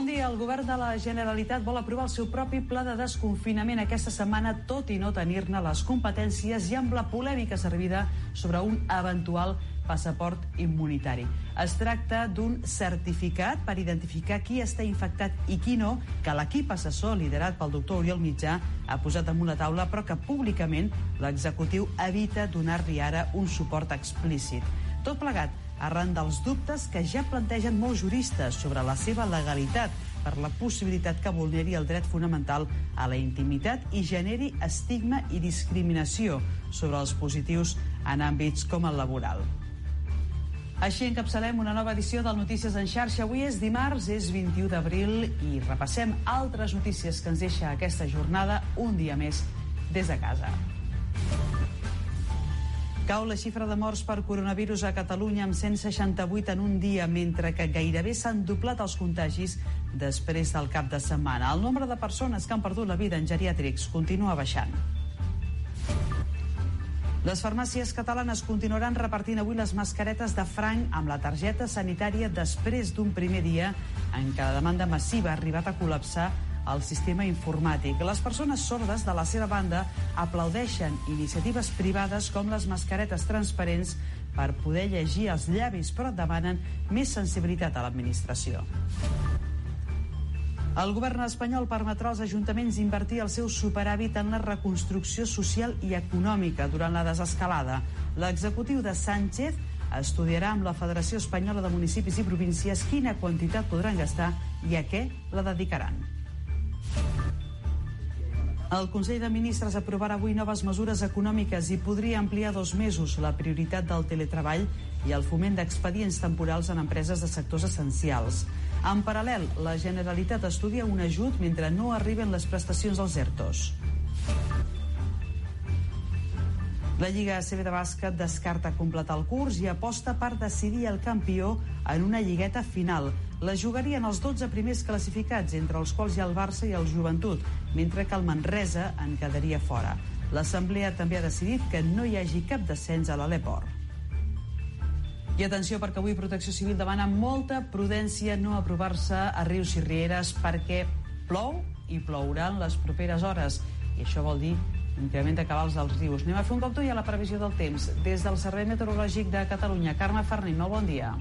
Bon dia. El govern de la Generalitat vol aprovar el seu propi pla de desconfinament aquesta setmana, tot i no tenir-ne les competències i amb la polèmica servida sobre un eventual passaport immunitari. Es tracta d'un certificat per identificar qui està infectat i qui no, que l'equip assessor liderat pel doctor Oriol Mitjà ha posat damunt la taula, però que públicament l'executiu evita donar-li ara un suport explícit. Tot plegat arran dels dubtes que ja plantegen molts juristes sobre la seva legalitat per la possibilitat que vulneri el dret fonamental a la intimitat i generi estigma i discriminació sobre els positius en àmbits com el laboral. Així encapçalem una nova edició del Notícies en xarxa. Avui és dimarts, és 21 d'abril i repassem altres notícies que ens deixa aquesta jornada un dia més des de casa. Cau la xifra de morts per coronavirus a Catalunya amb 168 en un dia, mentre que gairebé s'han doblat els contagis després del cap de setmana. El nombre de persones que han perdut la vida en geriàtrics continua baixant. Les farmàcies catalanes continuaran repartint avui les mascaretes de franc amb la targeta sanitària després d'un primer dia en què la demanda massiva ha arribat a col·lapsar el sistema informàtic. Les persones sordes, de la seva banda, aplaudeixen iniciatives privades com les mascaretes transparents per poder llegir els llavis, però demanen més sensibilitat a l'administració. El govern espanyol permetrà als ajuntaments invertir el seu superàvit en la reconstrucció social i econòmica durant la desescalada. L'executiu de Sánchez estudiarà amb la Federació Espanyola de Municipis i Províncies quina quantitat podran gastar i a què la dedicaran. El Consell de Ministres aprovarà avui noves mesures econòmiques i podria ampliar 2 mesos la prioritat del teletreball i el foment d'expedients temporals en empreses de sectors essencials. En paral·lel, la Generalitat estudia un ajut mentre no arriben les prestacions als ERTOs. La Lliga ACB de bàsquet descarta completar el curs i aposta per decidir el campió en una lligueta final. La jugarien els 12 primers classificats, entre els quals hi ha el Barça i el Joventut, mentre que el Manresa en quedaria fora. L'Assemblea també ha decidit que no hi hagi cap descens a l'Aleport. I atenció, perquè avui Protecció Civil demana molta prudència no aprovar-se a rius i rieres perquè plou i plourà en les properes hores. I això vol dir increment de cabals dels rius. Anem a fer un cop d'ull a la previsió del temps. Des del Servei Meteorològic de Catalunya, Carme Farnell, molt bon dia.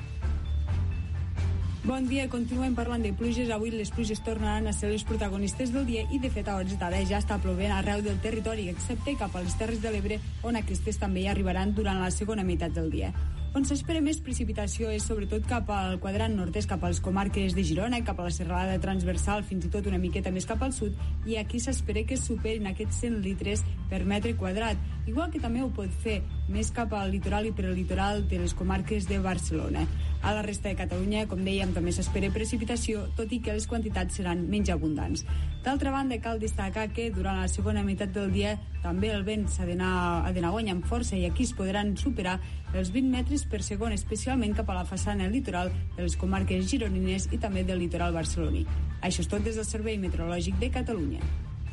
Bon dia, continuem parlant de pluges. Avui les pluges tornaran a ser les protagonistes del dia i de fet a hores d'ara ja està plovent arreu del territori, excepte cap a les Terres de l'Ebre, on aquestes també hi arribaran durant la segona meitat del dia. On s'espera més precipitació és sobretot cap al quadrant nord-est, cap a les comarques de Girona, cap a la serralada transversal, fins i tot una miqueta més cap al sud, i aquí s'espera que superin aquests 100 litres per metre quadrat, igual que també ho pot fer més cap al litoral i per al litoral de les comarques de Barcelona. A la resta de Catalunya, com dèiem, també s'espera precipitació, tot i que les quantitats seran menys abundants. D'altra banda, cal destacar que durant la segona meitat del dia també el vent s'ha d'anar guanyant amb força i aquí es podran superar els 20 metres per segon, especialment cap a la façana litoral de les comarques gironines i també del litoral barceloní. Això és tot des del Servei Meteorològic de Catalunya.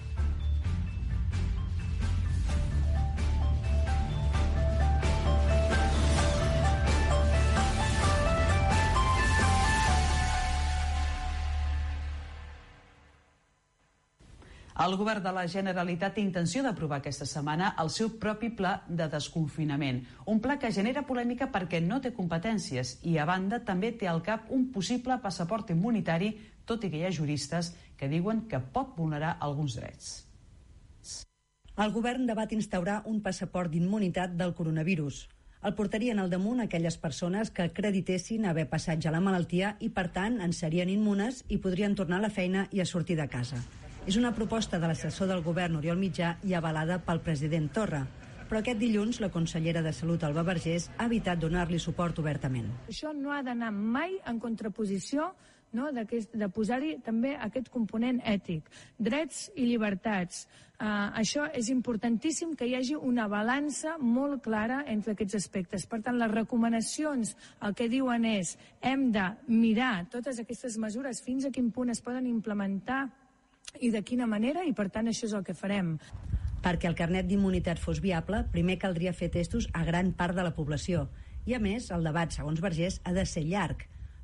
El govern de la Generalitat té intenció d'aprovar aquesta setmana el seu propi pla de desconfinament. Un pla que genera polèmica perquè no té competències i, a banda, també té al cap un possible passaport immunitari, tot i que hi ha juristes que diuen que pot vulnerar alguns drets. El govern debat instaurar un passaport d'immunitat del coronavirus. El portarien al damunt aquelles persones que acreditessin haver passat ja la malaltia i, per tant, en serien immunes i podrien tornar a la feina i a sortir de casa. És una proposta de l'assessor del govern Oriol Mitjà i avalada pel president Torra. Però aquest dilluns la consellera de Salut, Alba Vergés, ha evitat donar-li suport obertament. Això no ha d'anar mai en contraposició, no, de posar-hi també aquest component ètic, drets i llibertats. Això és importantíssim, que hi hagi una balança molt clara entre aquests aspectes. Per tant, les recomanacions el que diuen és hem de mirar totes aquestes mesures, fins a quin punt es poden implementar i de quina manera, i per tant això és el que farem. Perquè el carnet d'immunitat fos viable, primer caldria fer testos a gran part de la població. I a més, el debat, segons Vergés, ha de ser llarg.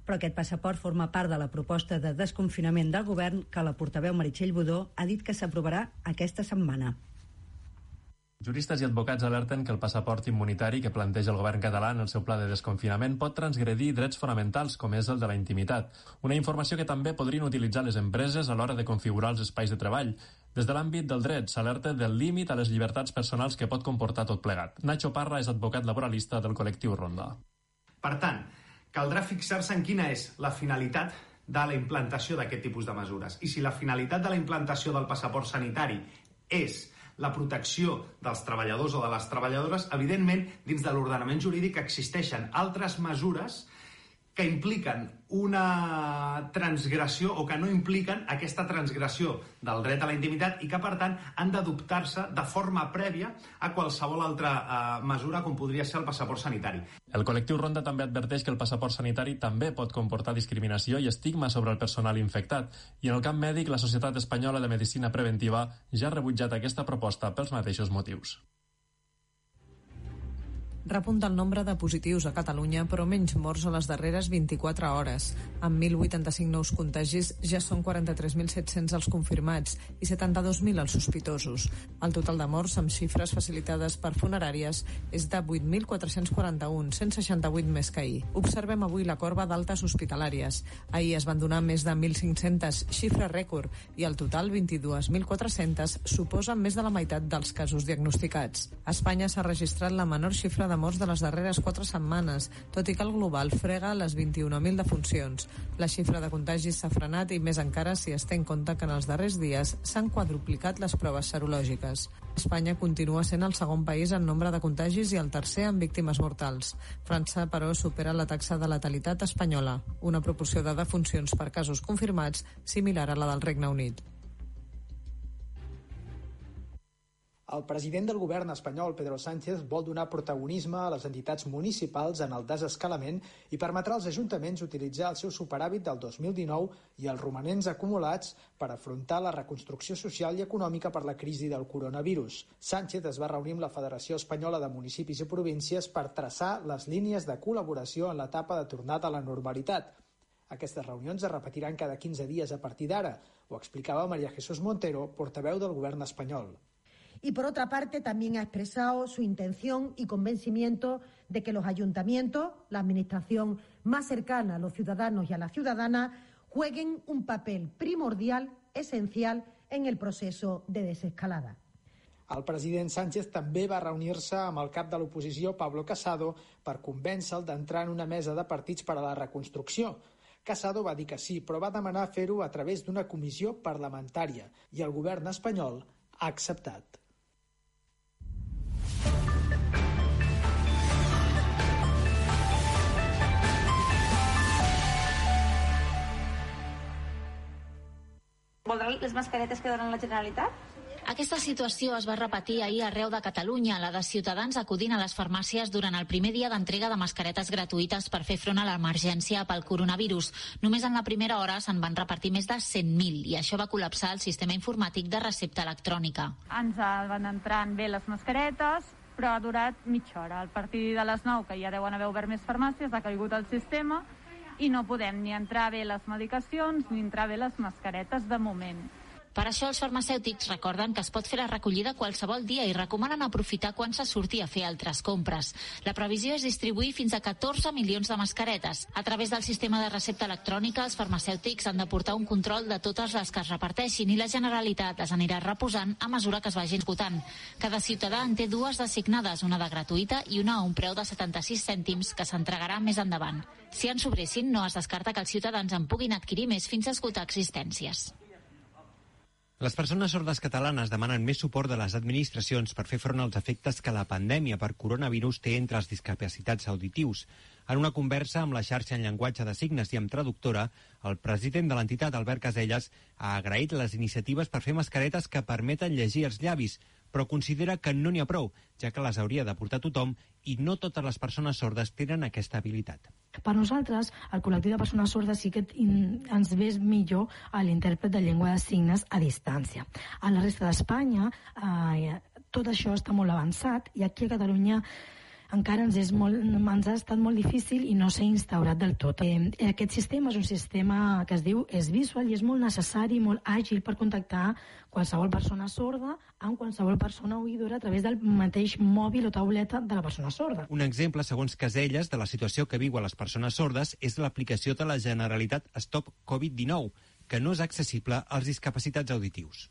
Però aquest passaport forma part de la proposta de desconfinament del govern que la portaveu Meritxell Budó ha dit que s'aprovarà aquesta setmana. Juristes i advocats alerten que el passaport immunitari que planteja el govern català en el seu pla de desconfinament pot transgredir drets fonamentals, com és el de la intimitat. Una informació que també podrien utilitzar les empreses a l'hora de configurar els espais de treball. Des de l'àmbit del dret s'alerta del límit a les llibertats personals que pot comportar tot plegat. Nacho Parra és advocat laboralista del col·lectiu Ronda. Per tant, caldrà fixar-se en quina és la finalitat de la implantació d'aquest tipus de mesures. I si la finalitat de la implantació del passaport sanitari és la protecció dels treballadors o de les treballadores, evidentment, dins de l'ordenament jurídic existeixen altres mesures que impliquen una transgressió o que no impliquen aquesta transgressió del dret a la intimitat i que, per tant, han d'adoptar-se de forma prèvia a qualsevol altra mesura com podria ser el passaport sanitari. El col·lectiu Ronda també adverteix que el passaport sanitari també pot comportar discriminació i estigma sobre el personal infectat. I en el camp mèdic, la Societat Espanyola de Medicina Preventiva ja ha rebutjat aquesta proposta pels mateixos motius. Repunta el nombre de positius a Catalunya, però menys morts a les darreres 24 hores. Amb 1.085 nous contagis, ja són 43.700 els confirmats i 72.000 els sospitosos. El total de morts, amb xifres facilitades per funeràries, és de 8.441, 168 més que ahir. Observem avui la corba d'altes hospitalàries. Ahir es van donar més de 1.500, xifra rècord, i el total, 22.400, suposa més de la meitat dels casos diagnosticats. A Espanya s'ha registrat la menor xifra de morts de les darreres 4 setmanes, tot i que el global frega les 21.000 defuncions. La xifra de contagis s'ha frenat i més encara si es té en compte que en els darrers dies s'han quadruplicat les proves serològiques. Espanya continua sent el segon país en nombre de contagis i el tercer en víctimes mortals. França, però, supera la taxa de letalitat espanyola, una proporció de defuncions per casos confirmats similar a la del Regne Unit. El president del govern espanyol, Pedro Sánchez, vol donar protagonisme a les entitats municipals en el desescalament i permetrà als ajuntaments utilitzar el seu superàvit del 2019 i els romanents acumulats per afrontar la reconstrucció social i econòmica per la crisi del coronavirus. Sánchez es va reunir amb la Federació Espanyola de Municipis i Províncies per traçar les línies de col·laboració en l'etapa de tornada a la normalitat. Aquestes reunions es repetiran cada 15 dies a partir d'ara, ho explicava María Jesús Montero, portaveu del govern espanyol. Y por otra parte también ha expresado su intención y convencimiento de que los ayuntamientos, la administración más cercana a los ciudadanos y a las ciudadanas, jueguen un papel primordial, esencial en el proceso de desescalada. El president Sánchez també va reunir-se amb el cap de l'oposició, Pablo Casado, per convèncer-lo d'entrar en una mesa de partits per a la reconstrucció. Casado va dir que sí, però va demanar fer-ho a través d'una comissió parlamentària i el govern espanyol ha acceptat. Voldran les mascaretes que donen la Generalitat? Aquesta situació es va repetir ahir arreu de Catalunya, la de ciutadans acudint a les farmàcies durant el primer dia d'entrega de mascaretes gratuïtes per fer front a l'emergència pel coronavirus. Només en la primera hora se'n van repartir més de 100.000 i això va col·lapsar el sistema informàtic de recepta electrònica. Ens van entrant bé les mascaretes, però ha durat mitja hora. A partir de les 9, que ja deuen haver obert més farmàcies, ha caigut el sistema i no podem ni entrar bé les medicacions ni entrar bé les mascaretes de moment. Per això els farmacèutics recorden que es pot fer la recollida qualsevol dia i recomanen aprofitar quan se surti a fer altres compres. La previsió és distribuir fins a 14 milions de mascaretes. A través del sistema de recepta electrònica, els farmacèutics han de portar un control de totes les que es reparteixin i la Generalitat les anirà reposant a mesura que es vagin esgotant. Cada ciutadà en té 2 d'assignades, una de gratuïta i una a un preu de 76 cèntims que s'entregarà més endavant. Si en sobressin, no es descarta que els ciutadans en puguin adquirir més fins a esgotar existències. Les persones sordes catalanes demanen més suport de les administracions per fer front als efectes que la pandèmia per coronavirus té entre els discapacitats auditius. En una conversa amb la xarxa en llenguatge de signes i amb traductora, el president de l'entitat, Albert Caselles, ha agraït les iniciatives per fer mascaretes que permeten llegir els llavis, però considera que no n'hi ha prou, ja que les hauria de portar tothom i no totes les persones sordes tenen aquesta habilitat. Per nosaltres, el col·lectiu de persones sordes sí que ens ve millor a l'intèrpret de llengua de signes a distància. A la resta d'Espanya tot això està molt avançat i aquí a Catalunya encara ens ha estat molt difícil i no s'ha instaurat del tot. Aquest sistema és un sistema que es diu S-Visual i és molt necessari, molt àgil per contactar qualsevol persona sorda amb qualsevol persona oïdora a través del mateix mòbil o tauleta de la persona sorda. Un exemple, segons Caselles, de la situació que viuen les persones sordes és l'aplicació de la Generalitat Stop Covid-19, que no és accessible als discapacitats auditius.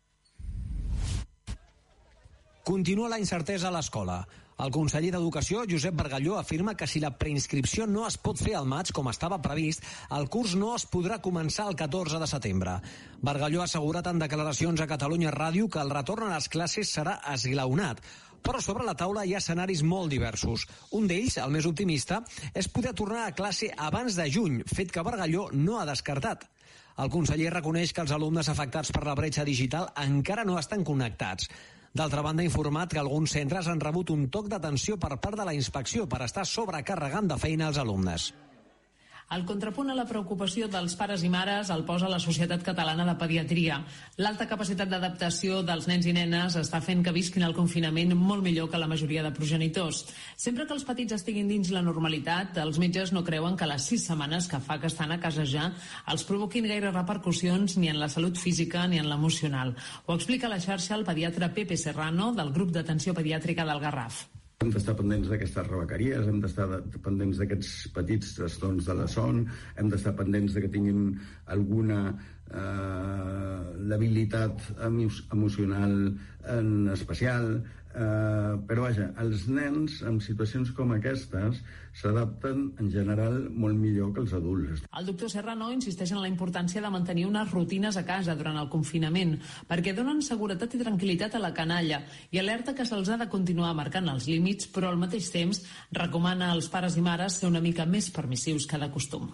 Continua la incertesa a l'escola. El conseller d'Educació, Josep Bargalló, afirma que si la preinscripció no es pot fer al maig, com estava previst, el curs no es podrà començar el 14 de setembre. Bargalló ha assegurat en declaracions a Catalunya Ràdio que el retorn a les classes serà esglaonat, però sobre la taula hi ha escenaris molt diversos. Un d'ells, el més optimista, és poder tornar a classe abans de juny, fet que Bargalló no ha descartat. El conseller reconeix que els alumnes afectats per la bretxa digital encara no estan connectats. D'altra banda, ha informat que alguns centres han rebut un toc d'atenció per part de la inspecció per estar sobrecarregant de feina als alumnes. El contrapunt a la preocupació dels pares i mares el posa la Societat Catalana de Pediatria. L'alta capacitat d'adaptació dels nens i nenes està fent que visquin el confinament molt millor que la majoria de progenitors. Sempre que els petits estiguin dins la normalitat, els metges no creuen que les 6 setmanes que fa que estan a casa ja els provoquin gaire repercussions ni en la salut física ni en l'emocional. Ho explica a la xarxa el pediatre Pepe Serrano del grup d'atenció pediàtrica del Garraf. Hem d'estar pendents d'aquestes rebequeries, hem d'estar pendents d'aquests petits trastorns de la son, hem d'estar pendents de que tinguin alguna labilitat emocional en especial, però vaja, els nens en situacions com aquestes s'adapten en general molt millor que els adults. El doctor Serrano insisteix en la importància de mantenir unes rutines a casa durant el confinament perquè donen seguretat i tranquil·litat a la canalla i alerta que se'ls ha de continuar marcant els límits, però al mateix temps recomana als pares i mares ser una mica més permissius que de costum.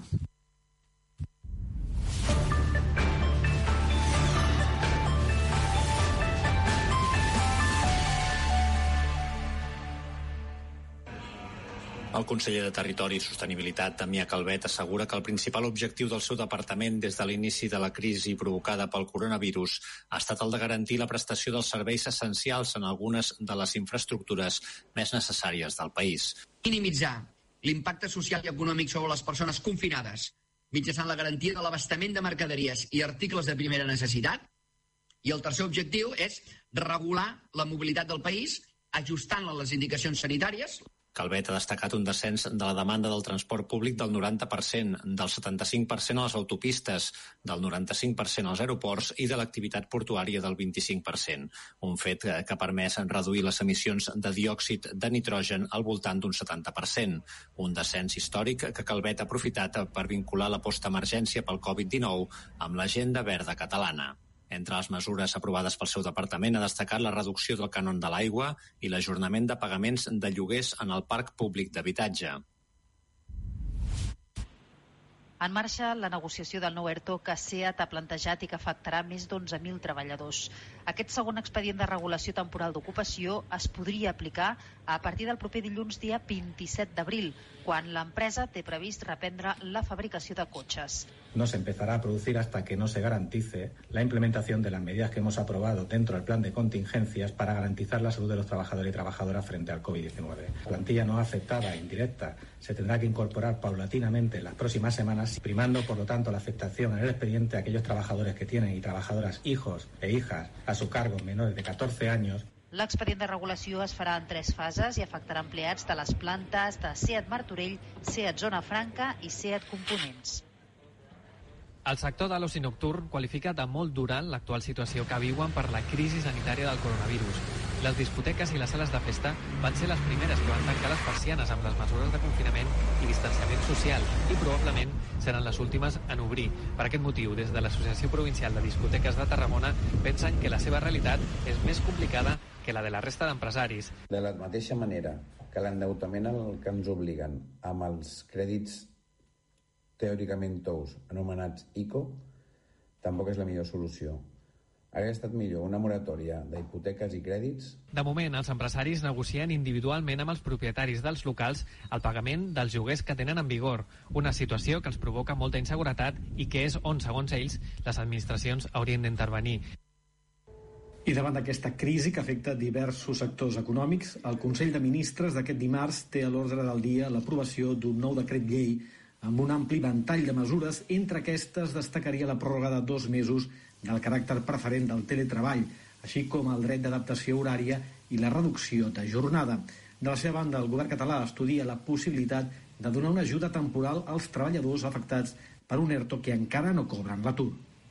El conseller de Territori i Sostenibilitat, Damià Calvet, assegura que el principal objectiu del seu departament des de l'inici de la crisi provocada pel coronavirus ha estat el de garantir la prestació dels serveis essencials en algunes de les infraestructures més necessàries del país. Minimitzar l'impacte social i econòmic sobre les persones confinades mitjançant la garantia de l'abastament de mercaderies i articles de primera necessitat. I el tercer objectiu és regular la mobilitat del país ajustant-la a les indicacions sanitàries. Calvet ha destacat un descens de la demanda del transport públic del 90%, del 75% a les autopistes, del 95% als aeroports i de l'activitat portuària del 25%, un fet que ha permès reduir les emissions de diòxid de nitrogen al voltant d'un 70%, un descens històric que Calvet ha aprofitat per vincular la postemergència pel Covid-19 amb l'agenda verda catalana. Entre les mesures aprovades pel seu departament ha destacat la reducció del cànon de l'aigua i l'ajornament de pagaments de lloguers en el parc públic d'habitatge. En marxa la negociació del nou ERTO que SEAT ha plantejat i que afectarà més d'11.000 treballadors. Aquest segon expedient de regulació temporal d'ocupació es podria aplicar a partir del proper dilluns dia 27 d'abril, quan l'empresa té previst reprendre la fabricació de cotxes. No se empezará a producir hasta que no se garantice la implementación de las medidas que hemos aprobado dentro del plan de contingencias para garantizar la salud de los trabajadores y trabajadoras frente al COVID-19. La plantilla no afectada e indirecta se tendrá que incorporar paulatinamente en las próximas semanas, primando, por lo tanto, la afectación en el expediente a aquellos trabajadores que tienen y trabajadoras hijos e hijas a su cargo menores de 14 años. L'expedient de regulació es farà en 3 fases i afectarà empleats de les plantes de SEAT Martorell, SEAT Zona Franca i SEAT Components. El sector de l'oci nocturn qualifica de molt durant l'actual situació que viuen per la crisi sanitària del coronavirus. Les discoteques i les sales de festa van ser les primeres que van tancar les persianes amb les mesures de confinament i distanciament social i probablement seran les últimes en obrir. Per aquest motiu, des de l'Associació Provincial de Discoteques de Tarragona pensen que la seva realitat és més complicada que la de la resta d'empresaris. De la mateixa manera que l'endeutament al que ens obliguen amb els crèdits teòricament tous anomenats ICO, tampoc és la millor solució. Hauria estat millor una moratòria d'hipoteques i crèdits. De moment, els empresaris negocien individualment amb els propietaris dels locals el pagament dels lloguers que tenen en vigor, una situació que els provoca molta inseguretat i que és on, segons ells, les administracions haurien d'intervenir. I davant d'aquesta crisi que afecta diversos sectors econòmics, el Consell de Ministres d'aquest dimarts té a l'ordre del dia l'aprovació d'un nou decret llei amb un ampli ventall de mesures. Entre aquestes destacaria la pròrroga de 2 mesos del caràcter preferent del teletreball, així com el dret d'adaptació horària i la reducció de jornada. De la seva banda, el govern català estudia la possibilitat de donar una ajuda temporal als treballadors afectats per un ERTO que encara no cobren l'atur.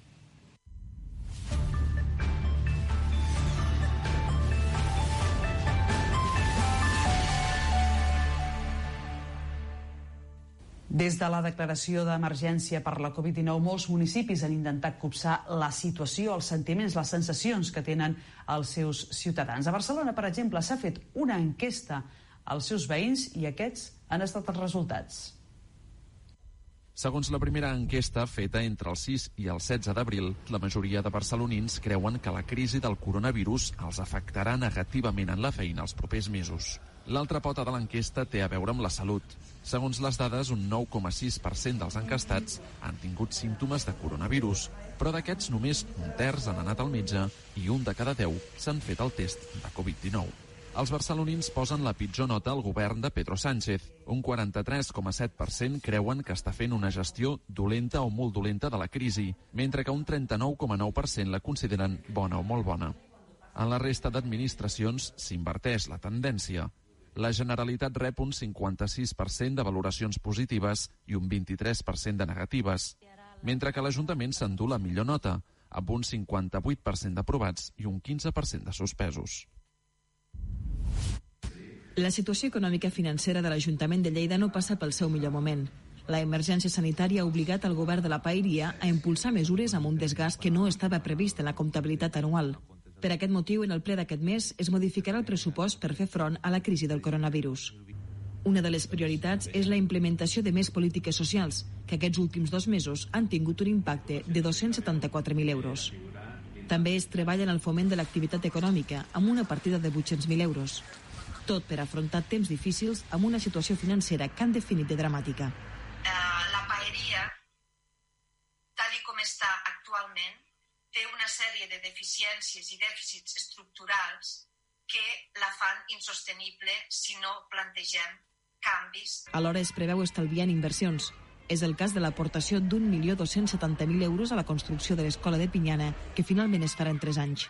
Des de la declaració d'emergència per la Covid-19, molts municipis han intentat copsar la situació, els sentiments, les sensacions que tenen els seus ciutadans. A Barcelona, per exemple, s'ha fet una enquesta als seus veïns i aquests han estat els resultats. Segons la primera enquesta feta entre el 6 i el 16 d'abril, la majoria de barcelonins creuen que la crisi del coronavirus els afectarà negativament en la feina els propers mesos. L'altra pota de l'enquesta té a veure amb la salut. Segons les dades, un 9,6% dels enquestats han tingut símptomes de coronavirus, però d'aquests només un terç han anat al metge i 1 de cada 10 s'han fet el test de Covid-19. Els barcelonins posen la pitjor nota al govern de Pedro Sánchez. Un 43,7% creuen que està fent una gestió dolenta o molt dolenta de la crisi, mentre que un 39,9% la consideren bona o molt bona. En la resta d'administracions s'inverteix la tendència. La Generalitat rep un 56% de valoracions positives i un 23% de negatives, mentre que l'Ajuntament s'endú la millor nota, amb un 58% d'aprovats i un 15% de suspesos. La situació econòmica i financera de l'Ajuntament de Lleida no passa pel seu millor moment. La emergència sanitària ha obligat el govern de la Paeria a impulsar mesures amb un desgast que no estava previst en la comptabilitat anual. Per aquest motiu, en el ple d'aquest mes es modificarà el pressupost per fer front a la crisi del coronavirus. Una de les prioritats és la implementació de més polítiques socials, que aquests últims 2 mesos han tingut un impacte de 274.000 euros. També es treballa en el foment de l'activitat econòmica, amb una partida de 800.000 euros. Tot per afrontar temps difícils amb una situació financera que han definit de dramàtica. La Paeria, tal com està actualment, té una sèrie de deficiències i dèficits estructurals que la fan insostenible si no plantegem canvis. Alhora es preveu estalviar en inversions. És el cas de l'aportació d'1.270.000 euros a la construcció de l'escola de Pinyana, que finalment es farà en 3 anys.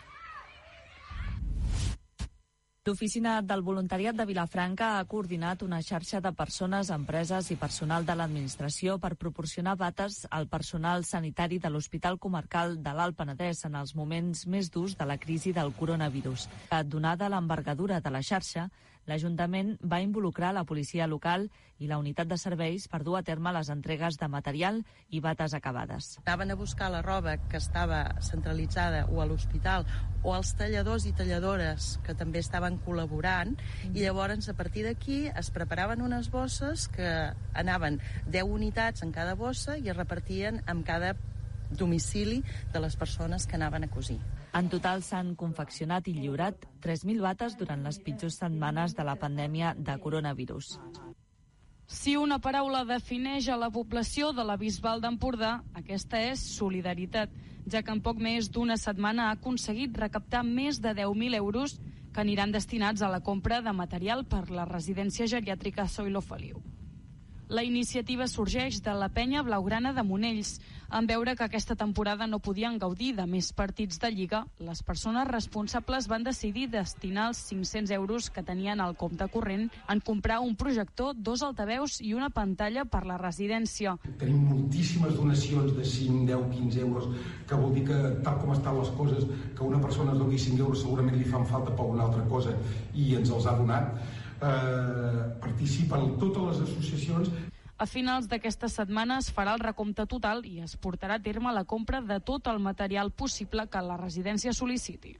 L'Oficina del Voluntariat de Vilafranca ha coordinat una xarxa de persones, empreses i personal de l'administració per proporcionar bates al personal sanitari de l'Hospital Comarcal de l'Alt Penedès en els moments més durs de la crisi del coronavirus. Donada l'envergadura de la xarxa, l'Ajuntament va involucrar la policia local i la unitat de serveis per dur a terme les entregues de material i bates acabades. Anaven a buscar la roba que estava centralitzada o a l'hospital o els talladors i talladores que també estaven col·laborant i llavors a partir d'aquí es preparaven unes bosses que anaven 10 unitats en cada bossa i es repartien en cada domicili de les persones que anaven a cosir. En total s'han confeccionat i lliurat 3.000 bates durant les pitjors setmanes de la pandèmia de coronavirus. Si una paraula defineix a la població de la Bisbal d'Empordà, aquesta és solidaritat, ja que en poc més d'una setmana ha aconseguit recaptar més de 10.000 euros que aniran destinats a la compra de material per la residència geriàtrica Zoilo Feliu. La iniciativa sorgeix de la penya blaugrana de Monells. En veure que aquesta temporada no podien gaudir de més partits de Lliga, les persones responsables van decidir destinar els 500 euros que tenien al compte corrent en comprar un projector, 2 altaveus i una pantalla per la residència. Tenim moltíssimes donacions de 5, 10, 15 euros, que vol dir que, tal com estan les coses, que una persona es doni 5 euros segurament li fan falta per una altra cosa i ens els ha donat. Participen totes les associacions. A finals d'aquesta setmana es farà el recompte total i es portarà a terme la compra de tot el material possible que la residència sol·liciti.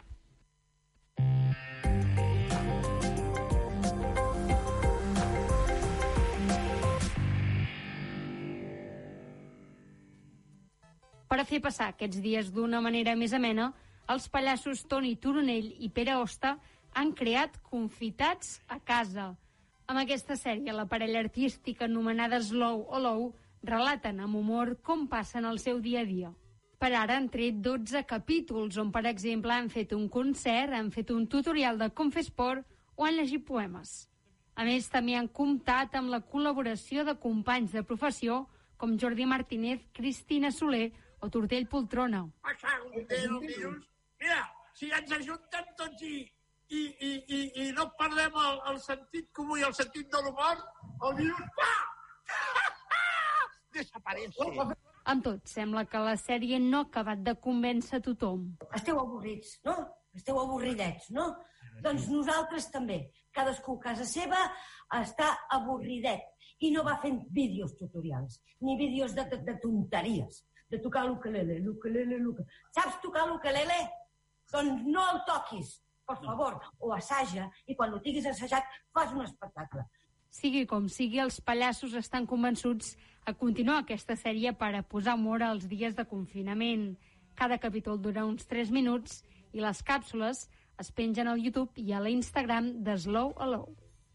Per a fer passar aquests dies d'una manera més amena, els pallassos Toni Turonell i Pere Hosta han creat Confitats a casa. Amb aquesta sèrie, la parella artística anomenada Slow o Low relaten amb humor com passen el seu dia a dia. Per ara han tret 12 capítols, on, per exemple, han fet un concert, han fet un tutorial de com fer esport o han llegit poemes. A més, també han comptat amb la col·laboració de companys de professió com Jordi Martínez, Cristina Soler o Tortell Poltrona. Mira, si ens ajuntem tots i no perdem el sentit comú i el sentit de l'humor, el virus, desapareix. Amb tot, sembla que la sèrie no ha acabat de convèncer tothom. Esteu avorrits, no? Esteu avorridets, no? Doncs nosaltres també. Cadascú a casa seva està avorridet i no va fent vídeos tutorials, ni vídeos de tonteries, de tocar l'ukelele. Saps tocar l'ukelele? Doncs no el toquis, per favor, o assaja, i quan ho tinguis assajat fas un espectacle. Sigui com sigui, els pallassos estan convençuts a continuar aquesta sèrie per a posar humor als dies de confinament. Cada capítol dura uns 3 minuts i les càpsules es pengen al YouTube i a l'Instagram de Slow Allow.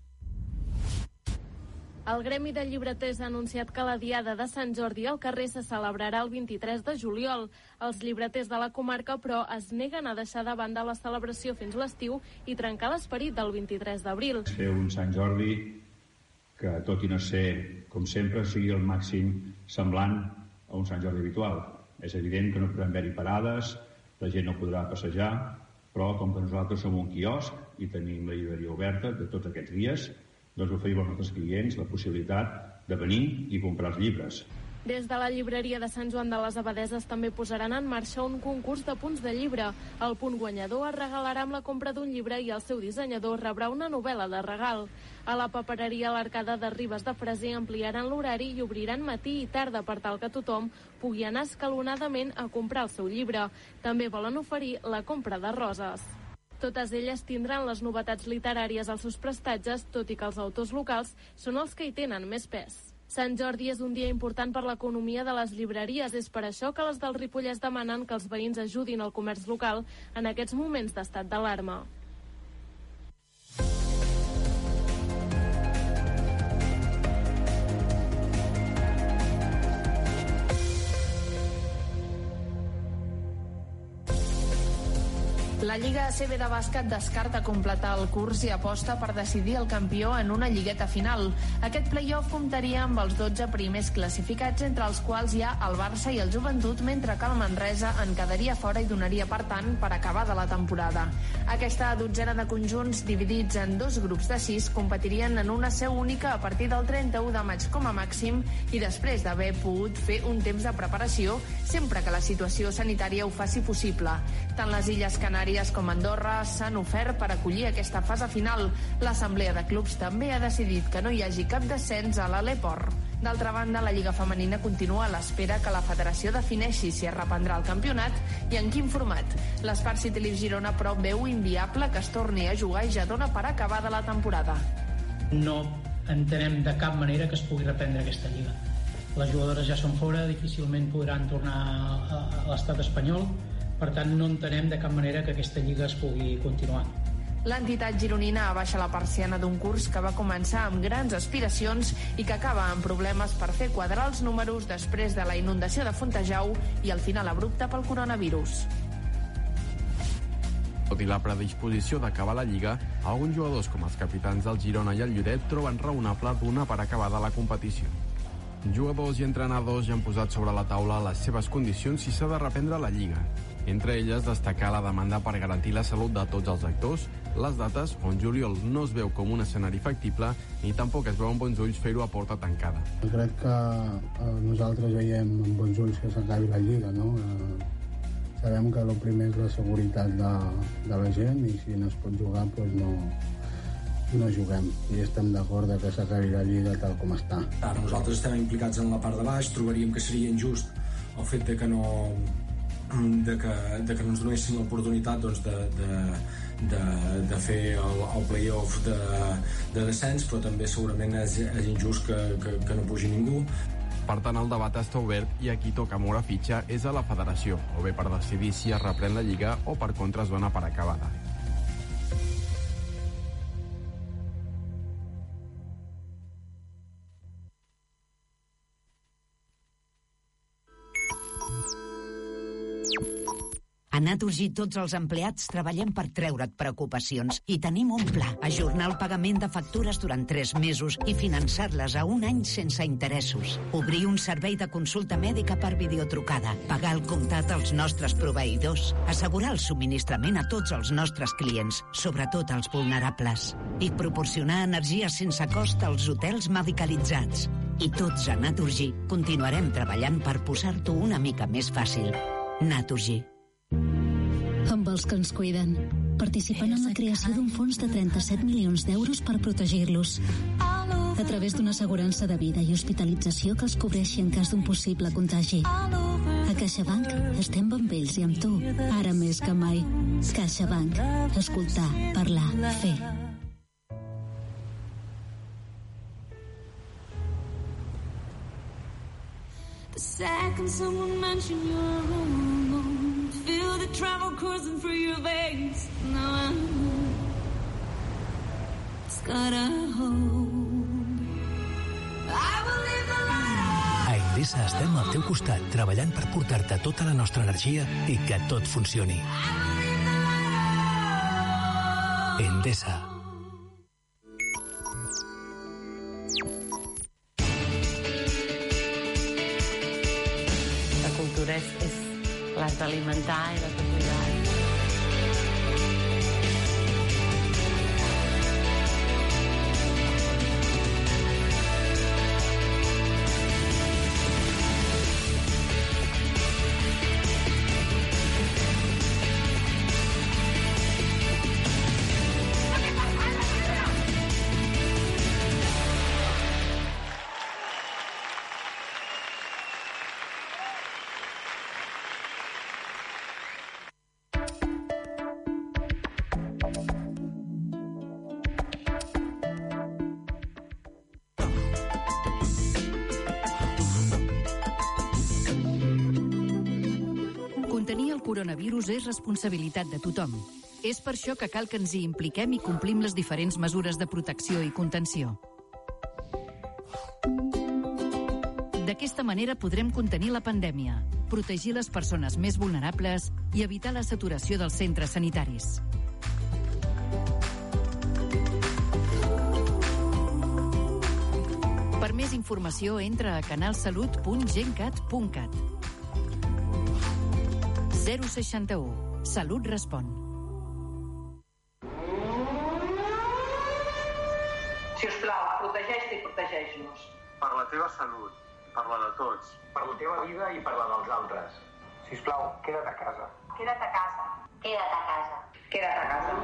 El Gremi de Llibreters ha anunciat que la Diada de Sant Jordi al carrer se celebrarà el 23 de juliol. Els llibreters de la comarca, però, es neguen a deixar de banda la celebració fins l'estiu i trencar l'esperit del 23 d'abril. Fer un Sant Jordi que, tot i no ser, com sempre, sigui el màxim semblant a un Sant Jordi habitual. És evident que no podran haver-hi parades, la gent no podrà passejar, però com que nosaltres som un quiosc i tenim la llibreria oberta de tots aquests dies, doncs oferim als nostres clients la possibilitat de venir i comprar els llibres. Des de la llibreria de Sant Joan de les Abadeses també posaran en marxa un concurs de punts de llibre. El punt guanyador es regalarà amb la compra d'un llibre i el seu dissenyador rebrà una novel·la de regal. A la papereria l'Arcada de Ribes de Freser ampliaran l'horari i obriran matí i tarda per tal que tothom pugui anar escalonadament a comprar el seu llibre. També volen oferir la compra de roses. Totes elles tindran les novetats literàries als seus prestatges, tot i que els autors locals són els que hi tenen més pes. Sant Jordi és un dia important per l'economia de les llibreries. És per això que les del Ripollès demanen que els veïns ajudin el comerç local en aquests moments d'estat d'alarma. La Lliga ACB de bàsquet descarta completar el curs i aposta per decidir el campió en una lligueta final. Aquest play-off comptaria amb els 12 primers classificats, entre els quals hi ha el Barça i el Joventut, mentre que el Manresa en quedaria fora i donaria, per tant, per acabada la temporada. Aquesta dotzena de conjunts, dividits en 2 grups de 6, competirien en una seu única a partir del 31 de maig com a màxim i després d'haver pogut fer un temps de preparació, sempre que la situació sanitària ho faci possible. Tant les Illes Canàries com Andorra s'han ofert per acollir aquesta fase final. L'Assemblea de Clubs també ha decidit que no hi hagi cap descens a l'Aleport. D'altra banda, la Lliga Femenina continua a l'espera que la federació defineixi si es reprendrà el campionat i en quin format. L'Espart City Leaf Girona, però, veu inviable que es torni a jugar i ja dona per acabada la temporada. No entenem de cap manera que es pugui reprendre aquesta Lliga. Les jugadores ja són fora, difícilment podran tornar a l'estat espanyol. Per tant, no entenem de cap manera que aquesta lliga es pugui continuar. L'entitat gironina abaixa la persiana d'un curs que va començar amb grans aspiracions i que acaba amb problemes per fer quadrar els números després de la inundació de Fontejau i el final abrupte pel coronavirus. Tot i la predisposició d'acabar la Lliga, alguns jugadors com els capitans del Girona i el Lloret troben raonable donar per acabada la competició. Jugadors i entrenadors ja han posat sobre la taula les seves condicions si s'ha de reprendre la Lliga. Entre elles, destacar la demanda per garantir la salut de tots els actors, les dates on juliol no es veu com un escenari factible ni tampoc es veu amb bons ulls fer-ho a porta tancada. Crec que nosaltres veiem amb bons ulls que s'acabi la Lliga, no? Sabem que el primer és la seguretat de la gent i si no es pot jugar, doncs no juguem i estem d'acord que s'acabi la Lliga tal com està. Ara nosaltres estem implicats en la part de baix, trobaríem que seria injust el fet de que no ens donessin l'oportunitat doncs, de fer el play-off de descens, però també segurament és injust que no pugi ningú. Per tant, el debat està obert i a qui toca moure fitxa és a la federació, o bé per decidir si es reprèn la Lliga o per contra es dona per acabada. A Naturgy tots els empleats treballem per treure't preocupacions i tenim un pla. Ajornar el pagament de factures durant 3 mesos i finançar-les a 1 any sense interessos. Obrir un servei de consulta mèdica per videotrucada. Pagar el comptat als nostres proveïdors. Assegurar el subministrament a tots els nostres clients, sobretot als vulnerables. I proporcionar energia sense cost als hotels medicalitzats. I tots a Naturgy continuarem treballant per posar-t'ho una mica més fàcil. Naturgy. Amb els que ens cuiden, participant en la creació d'un fons de 37 milions d'euros per protegir-los, a través d'una assegurança de vida i hospitalització que els cobreixi en cas d'un possible contagi. A CaixaBank estem amb ells i amb tu, ara més que mai. CaixaBank. Escoltar, parlar, fer. The second someone mentioned your home, feel the travel coursing through your veins. Now I know it's got a hold. I will leave the light. A Endesa estem al teu costat, treballant per portar-te tota la nostra energia i que tot funcioni. Endesa. És l'has d'alimentar i l'has de cuidar. Coronavirus és responsabilitat de tothom. És per això que cal que ens hi impliquem i complim les diferents mesures de protecció i contenció. D'aquesta manera podrem contenir la pandèmia, protegir les persones més vulnerables i evitar la saturació dels centres sanitaris. Per més informació, entra a canalsalut.gencat.cat. 061. Salut respon. Sisplau, protegeix-te i protegeix-nos. Per la teva salut, per la de tots. Per la teva vida i per la dels altres. Sisplau, queda't a casa. Queda't a casa. Queda't a casa. Queda't a casa.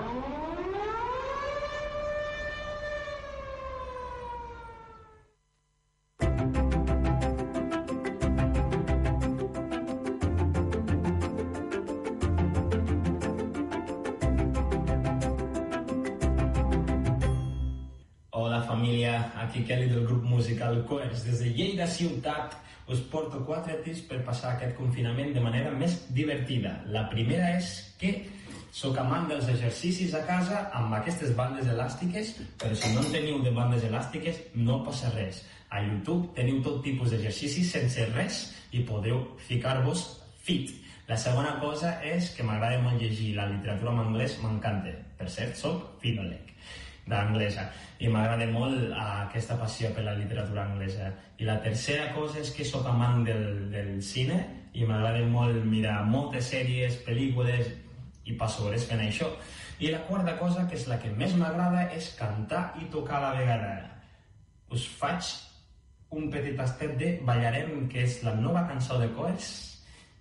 Família, aquí Kelly del grup musical Coers. Des de Lleida Ciutat us porto 4 tips per passar aquest confinament de manera més divertida. La primera és que sóc amant dels exercicis a casa amb aquestes bandes elàstiques, però si no en teniu de bandes elàstiques no passa res. A YouTube teniu tot tipus d'exercicis sense res i podeu ficar-vos fit. La segona cosa és que m'agrada molt llegir. La literatura en anglès m'encanta. Per cert, soc filòleg d'anglesa i m'agrada molt aquesta passió per la literatura anglesa. I la tercera cosa és que sóc amant del cine i m'agrada molt mirar moltes sèries, pel·lícules i passo hores fent això. I la quarta cosa, que és la que més m'agrada, és cantar i tocar a la vegada. Us faig un petit tastet de Ballarem, que és la nova cançó de Coers.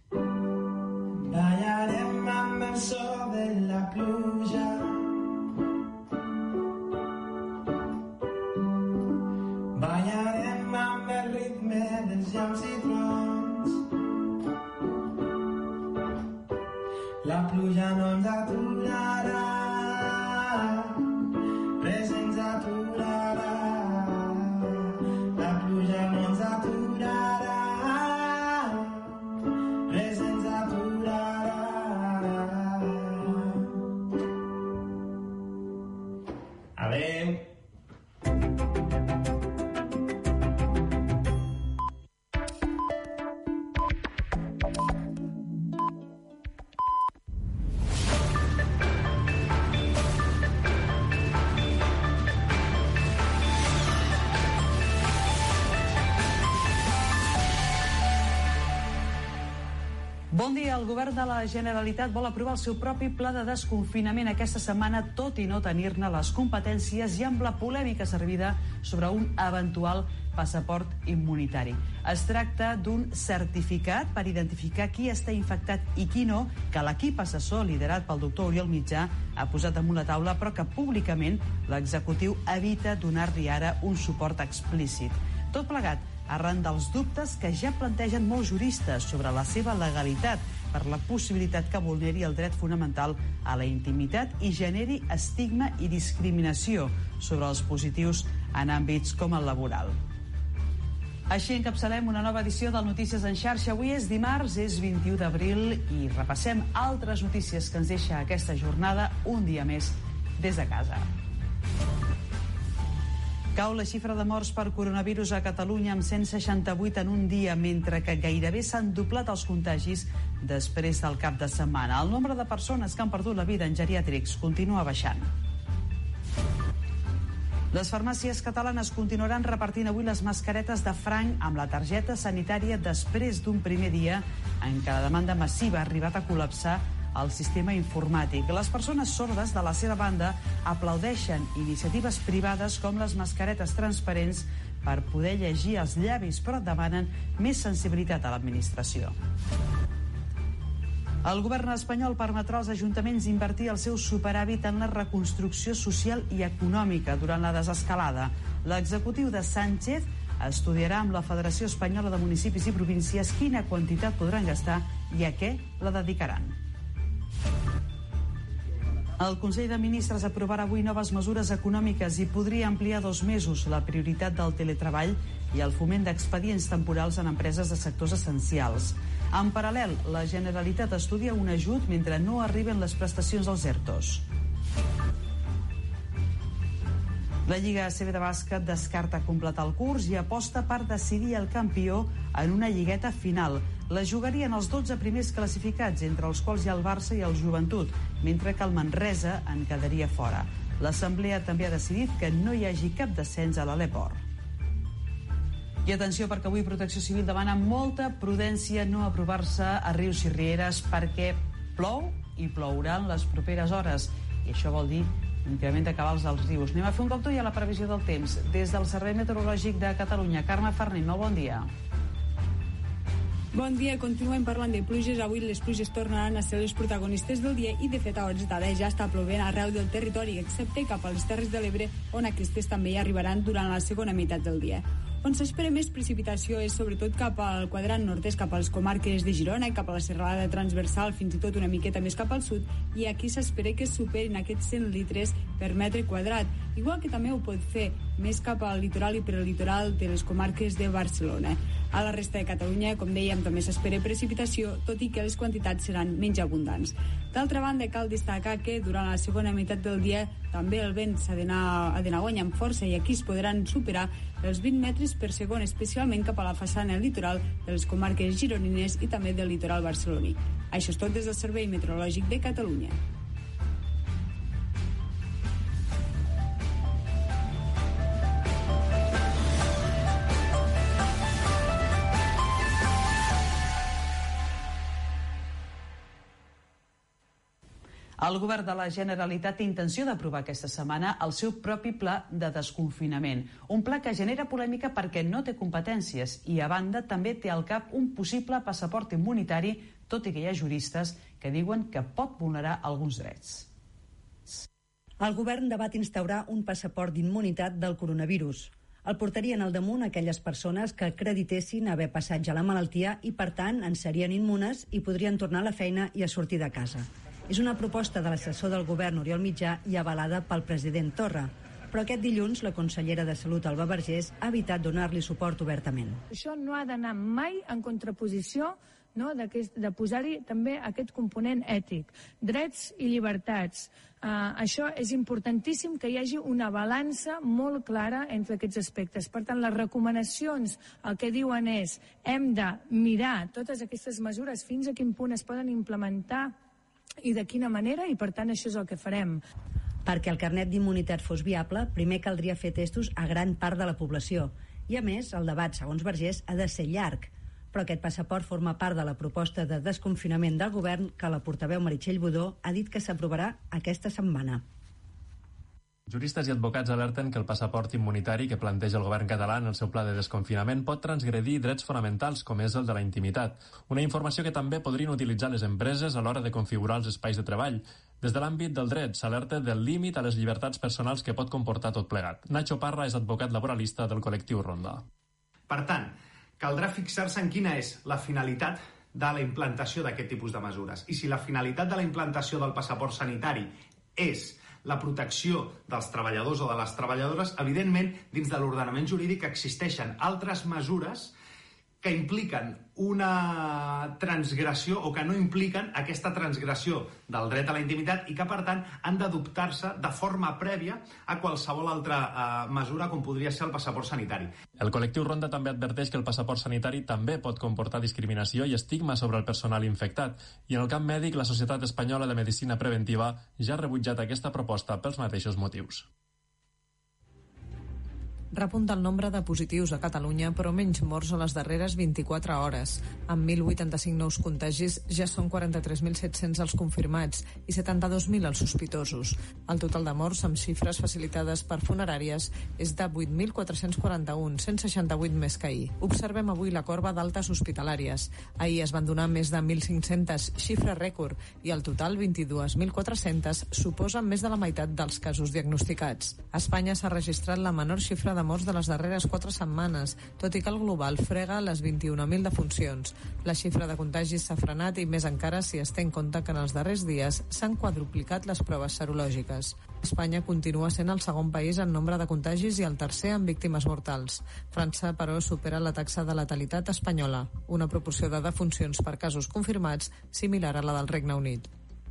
Ballarem amb el so de la pluja, ballarem amb el ritme dels llams i trons. La pluja no ens aturarà, res ens aturarà. La pluja no ens aturarà, res ens aturarà. Adeu. Bon dia. El govern de la Generalitat vol aprovar el seu propi pla de desconfinament aquesta setmana, tot i no tenir-ne les competències i amb la polèmica servida sobre un eventual passaport immunitari. Es tracta d'un certificat per identificar qui està infectat i qui no, que l'equip assessor liderat pel doctor Oriol Mitjà ha posat damunt la taula, però que públicament l'executiu evita donar-li ara un suport explícit. Tot plegat arran dels dubtes que ja plantegen molts juristes sobre la seva legalitat per la possibilitat que vulneri el dret fonamental a la intimitat i generi estigma i discriminació sobre els positius en àmbits com el laboral. Així encapçalem una nova edició del Notícies en xarxa. Avui és dimarts, és 21 d'abril i repassem altres notícies que ens deixa aquesta jornada un dia més des de casa. Cau la xifra de morts per coronavirus a Catalunya amb 168 en un dia, mentre que gairebé s'han doblat els contagis després del cap de setmana. El nombre de persones que han perdut la vida en geriàtrics continua baixant. Les farmàcies catalanes continuaran repartint avui les mascaretes de franc amb la targeta sanitària després d'un primer dia en què la demanda massiva ha arribat a col·lapsar el sistema informàtic. Les persones sordes, de la seva banda, aplaudeixen iniciatives privades com les mascaretes transparents per poder llegir els llavis, però demanen més sensibilitat a l'administració. El govern espanyol permetrà als ajuntaments invertir el seu superàvit en la reconstrucció social i econòmica durant la desescalada. L'executiu de Sánchez estudiarà amb la Federació Espanyola de Municipis i Províncies quina quantitat podran gastar i a què la dedicaran. El Consell de Ministres aprovarà avui noves mesures econòmiques i podria ampliar 2 mesos la prioritat del teletreball i el foment d'expedients temporals en empreses de sectors essencials. En paral·lel, la Generalitat estudia un ajut mentre no arriben les prestacions als ERTOs. La Lliga ACB de bàsquet descarta completar el curs i aposta per decidir el campió en una lligueta final. La jugarien els 12 primers classificats, entre els quals hi ha el Barça i el Joventut, mentre que el Manresa en quedaria fora. L'Assemblea també ha decidit que no hi hagi cap descens a l'Aleport. I atenció, perquè avui Protecció Civil demana molta prudència no aprovar-se a rius i rieres perquè plou i plourà en les properes hores. I això vol dir increment de cabals dels rius. Anem a fer un cop d'ull a la previsió del temps. Des del Servei Meteorològic de Catalunya, Carme Farnell, molt bon dia. Bon dia, continuem parlant de pluges. Avui les pluges tornaran a ser les protagonistes del dia i de fet a hores d'ara ja està plovent arreu del territori, excepte cap a les Terres de l'Ebre, on aquestes també hi arribaran durant la segona meitat del dia. On s'espera més precipitació és sobretot cap al quadrant nord-est, cap a les comarques de Girona i cap a la serralada transversal, fins i tot una miqueta més cap al sud, i aquí s'espera que superin aquests 100 litres per metre quadrat, igual que també ho pot fer més cap al litoral i per al litoral de les comarques de Barcelona. A la resta de Catalunya, com dèiem, també s'espera precipitació, tot i que les quantitats seran menys abundants. D'altra banda, cal destacar que durant la segona meitat del dia també el vent s'ha d'anar guanyant amb força i aquí es podran superar els 20 metres per segon, especialment cap a la façana litoral de les comarques gironines i també del litoral barceloní. Això és tot des del Servei Meteorològic de Catalunya. El govern de la Generalitat té intenció d'aprovar aquesta setmana el seu propi pla de desconfinament. Un pla que genera polèmica perquè no té competències i, a banda, també té al cap un possible passaport immunitari, tot i que hi ha juristes que diuen que pot vulnerar alguns drets. El govern debat instaurar un passaport d'immunitat del coronavirus. El portarien al damunt aquelles persones que acreditessin haver passat ja la malaltia i, per tant, en serien immunes i podrien tornar a la feina i a sortir de casa. És una proposta de l'assessor del govern, Oriol Mitjà, i avalada pel president Torra. Però aquest dilluns la consellera de Salut, Alba Vergés, ha evitat donar-li suport obertament. Això no ha d'anar mai en contraposició de posar-hi també aquest component ètic, drets i llibertats. Això és importantíssim que hi hagi una balança molt clara entre aquests aspectes. Per tant, les recomanacions el que diuen és hem de mirar totes aquestes mesures fins a quin punt es poden implementar i de quina manera, i per tant això és el que farem. Perquè el carnet d'immunitat fos viable, primer caldria fer testos a gran part de la població. I a més, el debat, segons Vergés, ha de ser llarg. Però aquest passaport forma part de la proposta de desconfinament del govern que la portaveu Meritxell Budó ha dit que s'aprovarà aquesta setmana. Juristes i advocats alerten que el passaport immunitari que planteja el govern català en el seu pla de desconfinament pot transgredir drets fonamentals, com és el de la intimitat. Una informació que també podrien utilitzar les empreses a l'hora de configurar els espais de treball. Des de l'àmbit del dret s'alerta del límit a les llibertats personals que pot comportar tot plegat. Nacho Parra és advocat laboralista del col·lectiu Ronda. Per tant, caldrà fixar-se en quina és la finalitat de la implantació d'aquest tipus de mesures. I si la finalitat de la implantació del passaport sanitari és la protecció dels treballadors o de les treballadores, evidentment, dins de l'ordenament jurídic existeixen altres mesures que impliquen una transgressió o que no impliquen aquesta transgressió del dret a la intimitat i que, per tant, han d'adoptar-se de forma prèvia a qualsevol altra mesura com podria ser el passaport sanitari. El col·lectiu Ronda també adverteix que el passaport sanitari també pot comportar discriminació i estigma sobre el personal infectat. I en el camp mèdic, la Societat Espanyola de Medicina Preventiva ja ha rebutjat aquesta proposta pels mateixos motius. Repunta el nombre de positius a Catalunya, però menys morts a les darreres 24 hores. Amb 1.085 nous contagis, ja són 43.700 els confirmats i 72.000 els sospitosos. El total de morts, amb xifres facilitades per funeràries, és de 8.441, 168 més que ahir. Observem avui la corba d'altes hospitalàries. Ahir es van donar més de 1.500, xifra rècord, i el total, 22.400, suposa més de la meitat dels casos diagnosticats. A Espanya s'ha registrat la menor xifra de morts de les darreres 4 setmanes, tot i que el global frega les 21.000 defuncions. La xifra de contagis s'ha frenat i més encara si es té en compte que en els darrers dies s'han quadruplicat les proves serològiques. Espanya continua sent el segon país en nombre de contagis i el tercer en víctimes mortals. França, però, supera la taxa de letalitat espanyola, una proporció de defuncions per casos confirmats similar a la del Regne Unit.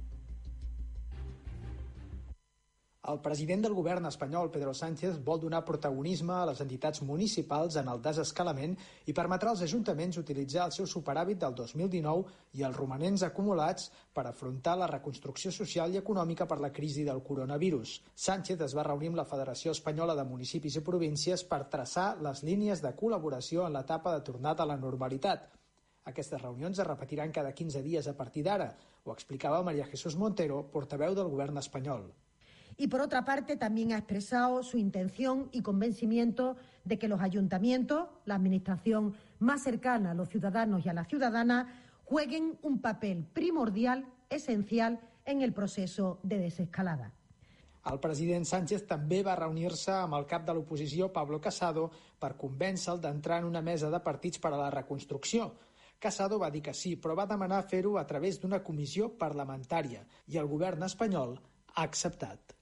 El president del govern espanyol, Pedro Sánchez, vol donar protagonisme a les entitats municipals en el desescalament i permetrà als ajuntaments utilitzar el seu superàvit del 2019 i els romanents acumulats per afrontar la reconstrucció social i econòmica per la crisi del coronavirus. Sánchez es va reunir amb la Federació Espanyola de Municipis i Províncies per traçar les línies de col·laboració en l'etapa de tornada a la normalitat. Aquestes reunions es repetiran cada 15 dies a partir d'ara, ho explicava María Jesús Montero, portaveu del govern espanyol. Y por otra parte también ha expresado su intención y convencimiento de que los ayuntamientos, la administración más cercana a los ciudadanos y a las ciudadanas, jueguen un papel primordial, esencial en el proceso de desescalada. El president Sánchez també va reunir-se amb el cap de l'oposició, Pablo Casado, per convèncer-lo d'entrar en una mesa de partits per a la reconstrucció. Casado va dir que sí, però va demanar fer-ho a través d'una comissió parlamentària i el govern espanyol ha acceptat.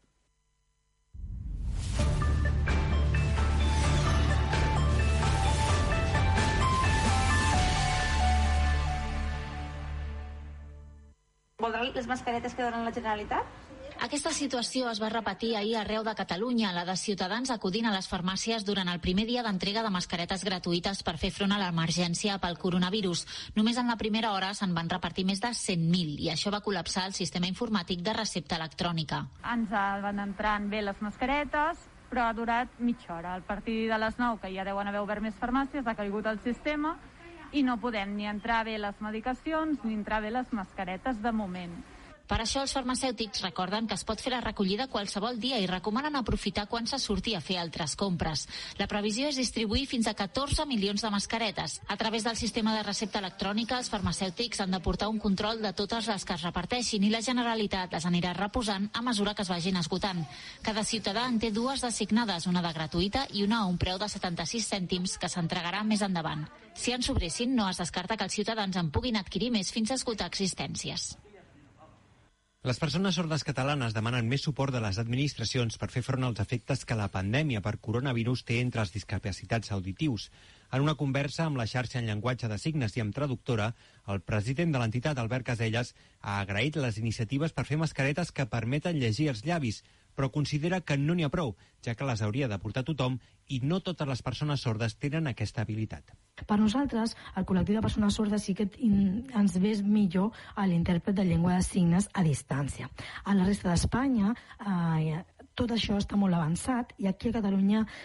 Voldran les mascaretes que donen la Generalitat? Aquesta situació es va repetir ahir arreu de Catalunya, la de ciutadans acudint a les farmàcies durant el primer dia d'entrega de mascaretes gratuïtes per fer front a l'emergència pel coronavirus. Només en la primera hora se'n van repartir més de 100.000 i això va col·lapsar el sistema informàtic de recepta electrònica. Ens van entrant bé les mascaretes, però ha durat mitja hora. A partir de les 9, que ja deuen haver obert més farmàcies, ha caigut el sistema i no podem ni entrar bé les medicacions ni entrar bé les mascaretes de moment. Per això els farmacèutics recorden que es pot fer la recollida qualsevol dia i recomanen aprofitar quan se surti a fer altres compres. La previsió és distribuir fins a 14 milions de mascaretes. A través del sistema de recepta electrònica, els farmacèutics han de portar un control de totes les que es reparteixin i la Generalitat les anirà reposant a mesura que es vagin esgotant. Cada ciutadà en té dues designades, una de gratuïta i una a un preu de 76 cèntims que s'entregarà més endavant. Si en sobressin, no es descarta que els ciutadans en puguin adquirir més fins a esgotar existències. Les persones sordes catalanes demanen més suport de les administracions per fer front als efectes que la pandèmia per coronavirus té entre els discapacitats auditius. En una conversa amb la xarxa en llenguatge de signes i amb traductora, el president de l'entitat, Albert Casellas, ha agraït les iniciatives per fer mascaretes que permeten llegir els llavis, però considera que no n'hi ha prou, ja que les hauria de portar tothom i no totes les persones sordes tenen aquesta habilitat. Per nosaltres, el col·lectiu de persones sordes sí que ens ves millor a l'intèrpret de llengua de signes a distància. A la resta d'Espanya tot això està molt avançat i aquí a Catalunya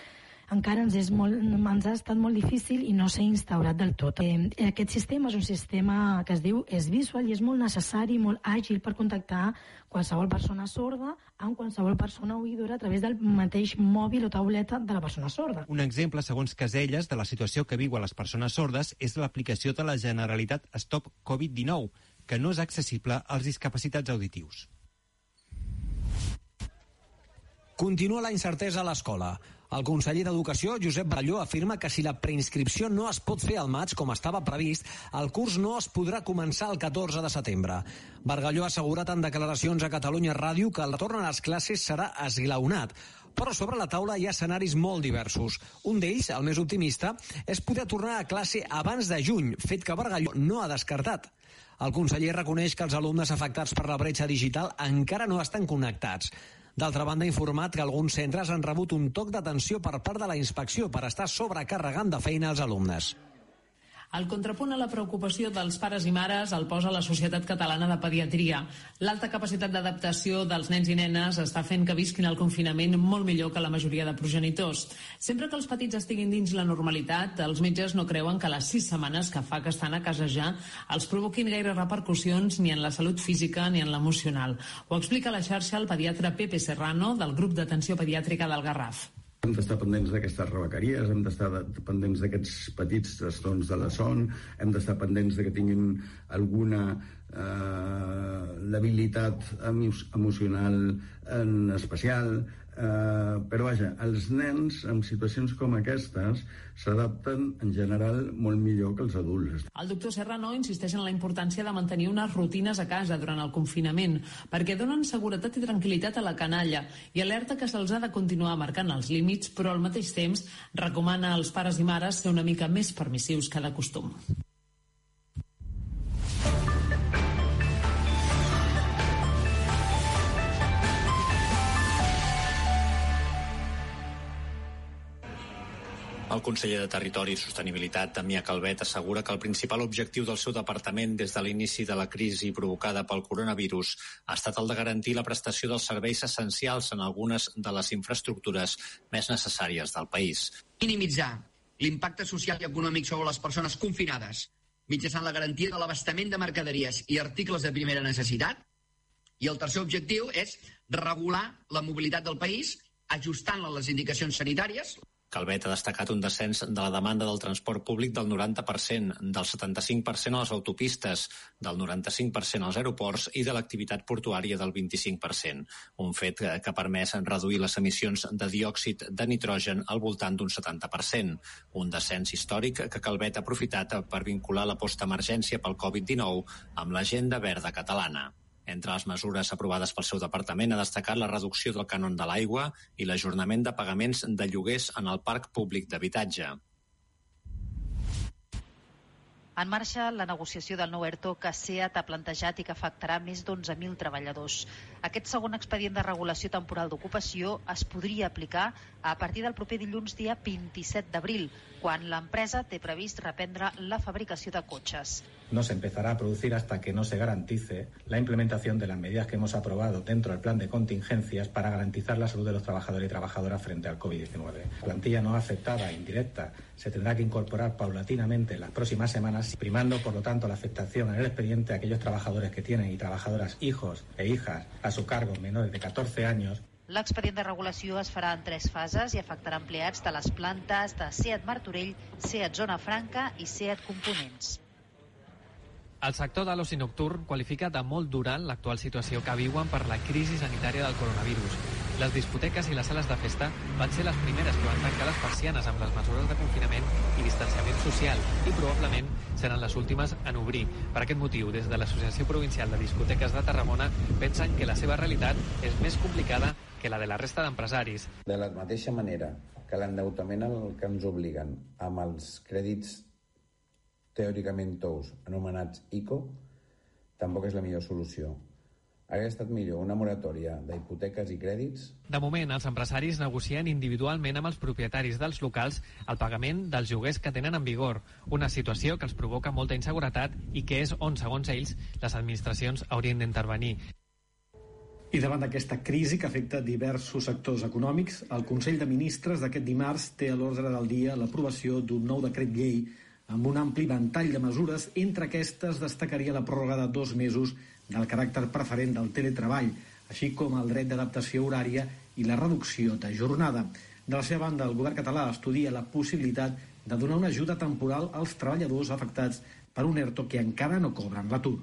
encara ens ha estat molt difícil i no s'ha instaurat del tot. Aquest sistema és un sistema que es diu S-Visual i és molt necessari, molt àgil per contactar qualsevol persona sorda amb qualsevol persona oïdora a través del mateix mòbil o tauleta de la persona sorda. Un exemple, segons Caselles, de la situació que viuen les persones sordes és l'aplicació de la Generalitat Stop Covid-19, que no és accessible als discapacitats auditius. Continua la incertesa a l'escola. El conseller d'Educació, Josep Bargalló, afirma que si la preinscripció no es pot fer al maig, com estava previst, el curs no es podrà començar el 14 de setembre. Bargalló ha assegurat en declaracions a Catalunya Ràdio que el retorn a les classes serà esglaonat, però sobre la taula hi ha escenaris molt diversos. Un d'ells, el més optimista, és poder tornar a classe abans de juny, fet que Bargalló no ha descartat. El conseller reconeix que els alumnes afectats per la bretxa digital encara no estan connectats. D'altra banda, ha informat que alguns centres han rebut un toc d'atenció per part de la inspecció per estar sobrecarregant de feina als alumnes. El contrapunt a la preocupació dels pares i mares el posa la Societat Catalana de Pediatria. L'alta capacitat d'adaptació dels nens i nenes està fent que visquin el confinament molt millor que la majoria de progenitors. Sempre que els petits estiguin dins la normalitat, els metges no creuen que les 6 setmanes que fa que estan a casa ja els provoquin gaire repercussions ni en la salut física ni en l'emocional. Ho explica a la xarxa el pediatre Pepe Serrano del grup d'atenció pediàtrica del Garraf. Hem d'estar pendents d'aquestes rebequeries, hem d'estar pendents d'aquests petits trastorns de la son, hem d'estar pendents de que tinguin alguna debilitat emocional en especial, però vaja, els nens en situacions com aquestes s'adapten en general molt millor que els adults. El doctor Serrano insisteix en la importància de mantenir unes rutines a casa durant el confinament perquè donen seguretat i tranquil·litat a la canalla i alerta que se'ls ha de continuar marcant els límits, però al mateix temps recomana als pares i mares ser una mica més permissius que de costum. El conseller de Territori i Sostenibilitat, Damià Calvet, assegura que el principal objectiu del seu departament des de l'inici de la crisi provocada pel coronavirus ha estat el de garantir la prestació dels serveis essencials en algunes de les infraestructures més necessàries del país. Minimitzar l'impacte social i econòmic sobre les persones confinades mitjançant la garantia de l'abastament de mercaderies i articles de primera necessitat. I el tercer objectiu és regular la mobilitat del país ajustant-la a les indicacions sanitàries. Calvet ha destacat un descens de la demanda del transport públic del 90%, del 75% a les autopistes, del 95% als aeroports i de l'activitat portuària del 25%, un fet que ha permès reduir les emissions de diòxid de nitrogen al voltant d'un 70%, un descens històric que Calvet ha aprofitat per vincular la postemergència pel Covid-19 amb l'agenda verda catalana. Entre les mesures aprovades pel seu departament ha destacat la reducció del cànon de l'aigua i l'ajornament de pagaments de lloguers en el parc públic d'habitatge. En marxa la negociació del nou ERTO que SEAT ha plantejat i que afectarà més d'11.000 treballadors. Aquest segon expedient de regulació temporal d'ocupació es podria aplicar a partir del proper dilluns dia 27 d'abril, quan l'empresa té previst reprendre la fabricació de cotxes. No se empezará a producir hasta que no se garantice la implementación de las medidas que hemos aprobado dentro del plan de contingencias para garantizar la salud de los trabajadores y trabajadoras frente al COVID-19. La plantilla no afectada e indirecta se tendrá que incorporar paulatinamente en las próximas semanas, primando, por lo tanto, la afectación en el expediente a aquellos trabajadores que tienen y trabajadoras hijos e hijas a su cargo menores de 14 años. L'expedient de regulació es farà en 3 fases i afectarà empleats de les plantes de SEAT Martorell, SEAT Zona Franca i SEAT Components. El sector de l'oci nocturn qualifica de molt dura l'actual situació que viuen per la crisi sanitària del coronavirus. Les discoteques i les sales de festa van ser les primeres que van tancar les persianes amb les mesures de confinament i distanciament social i probablement seran les últimes en obrir. Per aquest motiu, des de l'Associació Provincial de Discoteques de Tarragona pensen que la seva realitat és més complicada que la de la resta d'empresaris. De la mateixa manera que l'endeutament al que ens obliguen amb els crèdits teòricament tous, anomenats ICO, tampoc és la millor solució. Hauria estat millor una moratòria d'hipoteques i crèdits. De moment, els empresaris negocien individualment amb els propietaris dels locals el pagament dels lloguers que tenen en vigor, una situació que els provoca molta inseguretat i que és on, segons ells, les administracions haurien d'intervenir. I davant d'aquesta crisi que afecta diversos sectors econòmics, el Consell de Ministres d'aquest dimarts té a l'ordre del dia l'aprovació d'un nou decret llei amb un ampli ventall de mesures. Entre aquestes destacaria la pròrroga de 2 mesos del caràcter preferent del teletreball, així com el dret d'adaptació horària i la reducció de jornada. De la seva banda, el govern català estudia la possibilitat de donar una ajuda temporal als treballadors afectats per un ERTO que encara no cobren l'atur.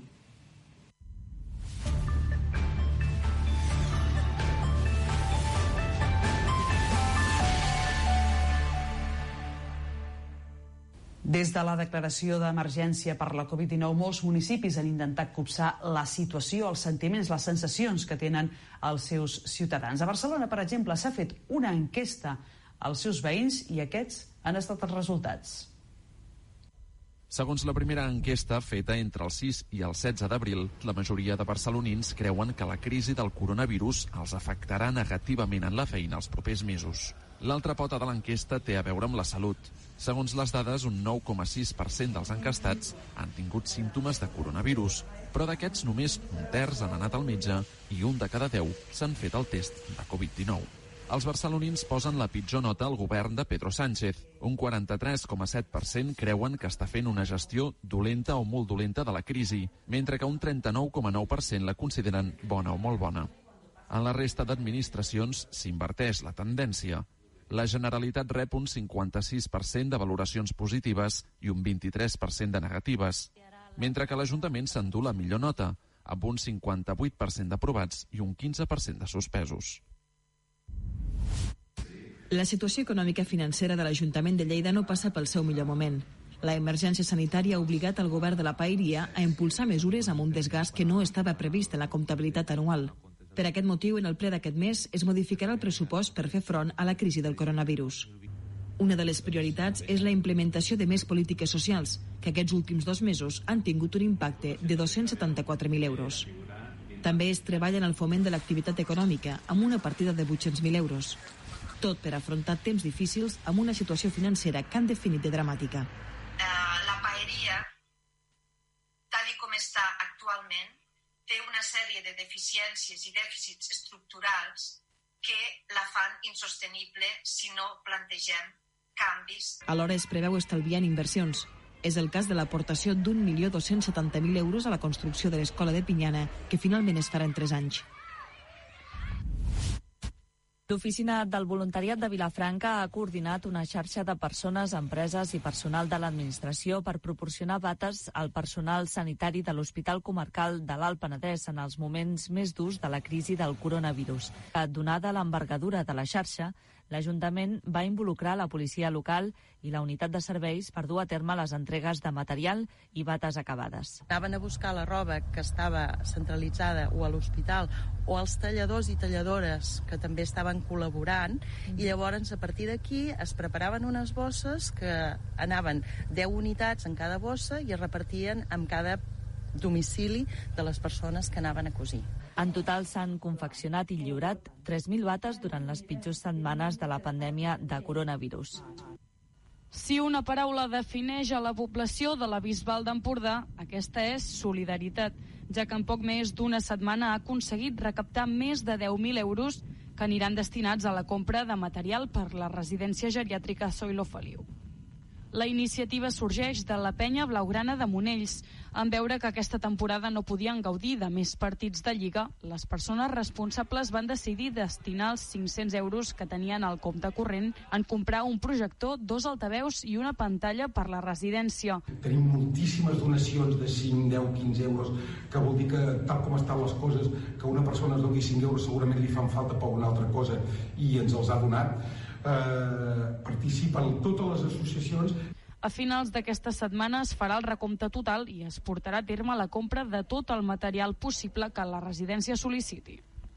Des de la declaració d'emergència per la Covid-19, molts municipis han intentat copsar la situació, els sentiments, les sensacions que tenen els seus ciutadans. A Barcelona, per exemple, s'ha fet una enquesta als seus veïns i aquests han estat els resultats. Segons la primera enquesta feta entre el 6 i el 16 d'abril, la majoria de barcelonins creuen que la crisi del coronavirus els afectarà negativament en la feina els propers mesos. L'altra pota de l'enquesta té a veure amb la salut. Segons les dades, un 9,6% dels encastats han tingut símptomes de coronavirus, però d'aquests només un terç han anat al metge i 1 de cada 10 s'han fet el test de Covid-19. Els barcelonins posen la pitjor nota al govern de Pedro Sánchez. Un 43,7% creuen que està fent una gestió dolenta o molt dolenta de la crisi, mentre que un 39,9% la consideren bona o molt bona. En la resta d'administracions s'inverteix la tendència. La Generalitat rep un 56% de valoracions positives i un 23% de negatives, mentre que l'Ajuntament s'endú la millor nota, amb un 58% d'aprovats i un 15% de suspesos. La situació econòmica financera de l'Ajuntament de Lleida no passa pel seu millor moment. La emergència sanitària ha obligat el govern de la Paeria a impulsar mesures amb un desgast que no estava previst en la comptabilitat anual. Per aquest motiu, en el ple d'aquest mes es modificarà el pressupost per fer front a la crisi del coronavirus. Una de les prioritats és la implementació de més polítiques socials, que aquests últims 2 mesos han tingut un impacte de 274.000 euros. També es treballa en el foment de l'activitat econòmica, amb una partida de 800.000 euros. Tot per afrontar temps difícils amb una situació financera que han definit de dramàtica. La Paeria, tal com està actualment, té una sèrie de deficiències i dèficits estructurals que la fan insostenible si no plantegem canvis. Alhora es preveu estalviar en inversions. És el cas de l'aportació d'1.270.000 euros a la construcció de l'escola de Pinyana, que finalment es farà en 3 anys. L'Oficina del Voluntariat de Vilafranca ha coordinat una xarxa de persones, empreses i personal de l'administració per proporcionar bates al personal sanitari de l'Hospital Comarcal de l'Alt Penedès en els moments més durs de la crisi del coronavirus. Donada l'envergadura de la xarxa, l'Ajuntament va involucrar la policia local i la unitat de serveis per dur a terme les entregues de material i bates acabades. Anaven a buscar la roba que estava centralitzada o a l'hospital o als talladors i talladores que també estaven col·laborant i llavors a partir d'aquí es preparaven unes bosses que anaven 10 unitats en cada bossa i es repartien en cada domicili de les persones que anaven a cosir. En total s'han confeccionat i lliurat 3.000 bates durant les pitjors setmanes de la pandèmia de coronavirus. Si una paraula defineix a la població de la Bisbal d'Empordà, aquesta és solidaritat, ja que en poc més d'una setmana ha aconseguit recaptar més de 10.000 euros que aniran destinats a la compra de material per la residència geriàtrica Zoilo Feliu. La iniciativa sorgeix de la penya blaugrana de Monells. En veure que aquesta temporada no podien gaudir de més partits de Lliga, les persones responsables van decidir destinar els 500 euros que tenien al compte corrent en comprar un projector, 2 altaveus i una pantalla per la residència. Tenim moltíssimes donacions de 5, 10, 15 euros, que vol dir que, tal com estan les coses, que una persona es doni 5 euros segurament li fan falta per una altra cosa i ens els ha donat. Participen totes les associacions. A finals d'aquesta setmana es farà el recompte total i es portarà a terme la compra de tot el material possible que la residència sol·liciti.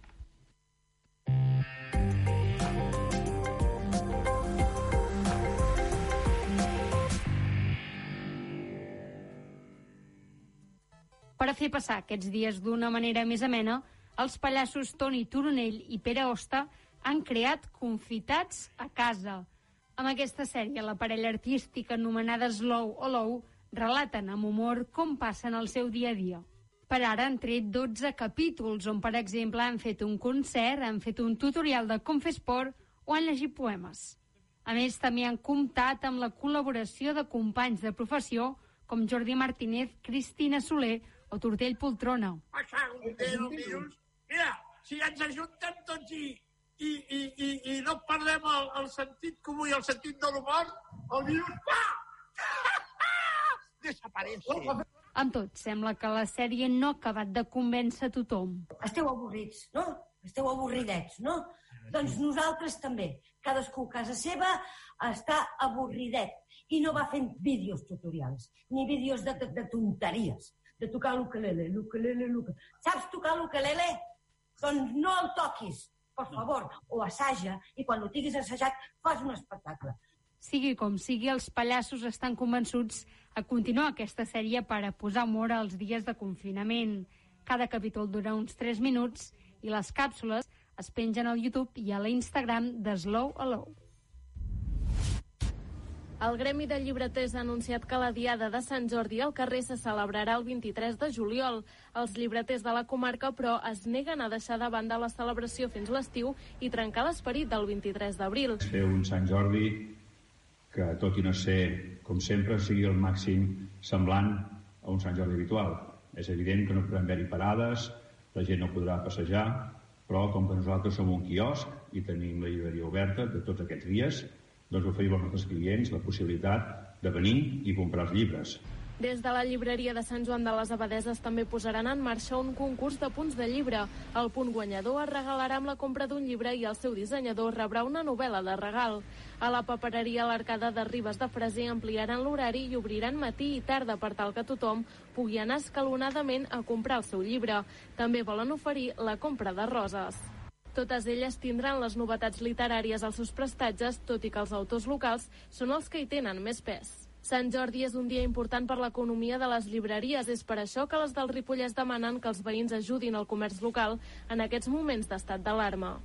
Per a fer passar aquests dies d'una manera més amena, els pallassos Toni Turonell i Pere Osta han creat Confitats a casa. Amb aquesta sèrie, la parella artística anomenada Slow o Low relaten amb humor com passen el seu dia a dia. Per ara han tret 12 capítols on, per exemple, han fet un concert, han fet un tutorial de com fer esport o han llegit poemes. A més, també han comptat amb la col·laboració de companys de professió com Jordi Martínez, Cristina Soler o Tortell Poltrona. Mira, si ens ajunten tots i no perdem el sentit comú i el sentit de l'humor, el virus desapareix. Amb tot, sembla que la sèrie no ha acabat de convèncer tothom. Esteu avorrits, no? Esteu avorridets, no? Doncs nosaltres també. Cadascú a casa seva està avorridet i no va fent vídeos tutorials, ni vídeos de tonteries, de tocar l'ukelele. Saps tocar l'ukelele? Doncs no el toquis, per favor, o assaja, i quan ho tinguis assajat fas un espectacle. Sigui com sigui, els pallassos estan convençuts a continuar aquesta sèrie per a posar humor als dies de confinament. Cada capítol dura uns 3 minuts i les càpsules es pengen al YouTube i a l'Instagram de Slow Allow. El Gremi de Llibreters ha anunciat que la Diada de Sant Jordi al carrer se celebrarà el 23 de juliol. Els llibreters de la comarca, però, es neguen a deixar de banda la celebració fins l'estiu i trencar l'esperit del 23 d'abril. Fer un Sant Jordi que, tot i no ser, com sempre, sigui el màxim semblant a un Sant Jordi habitual. És evident que no podran haver-hi parades, la gent no podrà passejar, però com que nosaltres som un quiosc i tenim la llibreria oberta de tots aquests dies, doncs oferim als nostres clients la possibilitat de venir i comprar els llibres. Des de la llibreria de Sant Joan de les Abadeses també posaran en marxa un concurs de punts de llibre. El punt guanyador es regalarà amb la compra d'un llibre i el seu dissenyador rebrà una novel·la de regal. A la papereria l'Arcada de Ribes de Freser ampliaran l'horari i obriran matí i tarda per tal que tothom pugui anar escalonadament a comprar el seu llibre. També volen oferir la compra de roses. Totes elles tindran les novetats literàries als seus prestatges, tot i que els autors locals són els que hi tenen més pes. Sant Jordi és un dia important per l'economia de les llibreries. És per això que les del Ripollès demanen que els veïns ajudin al comerç local en aquests moments d'estat d'alarma.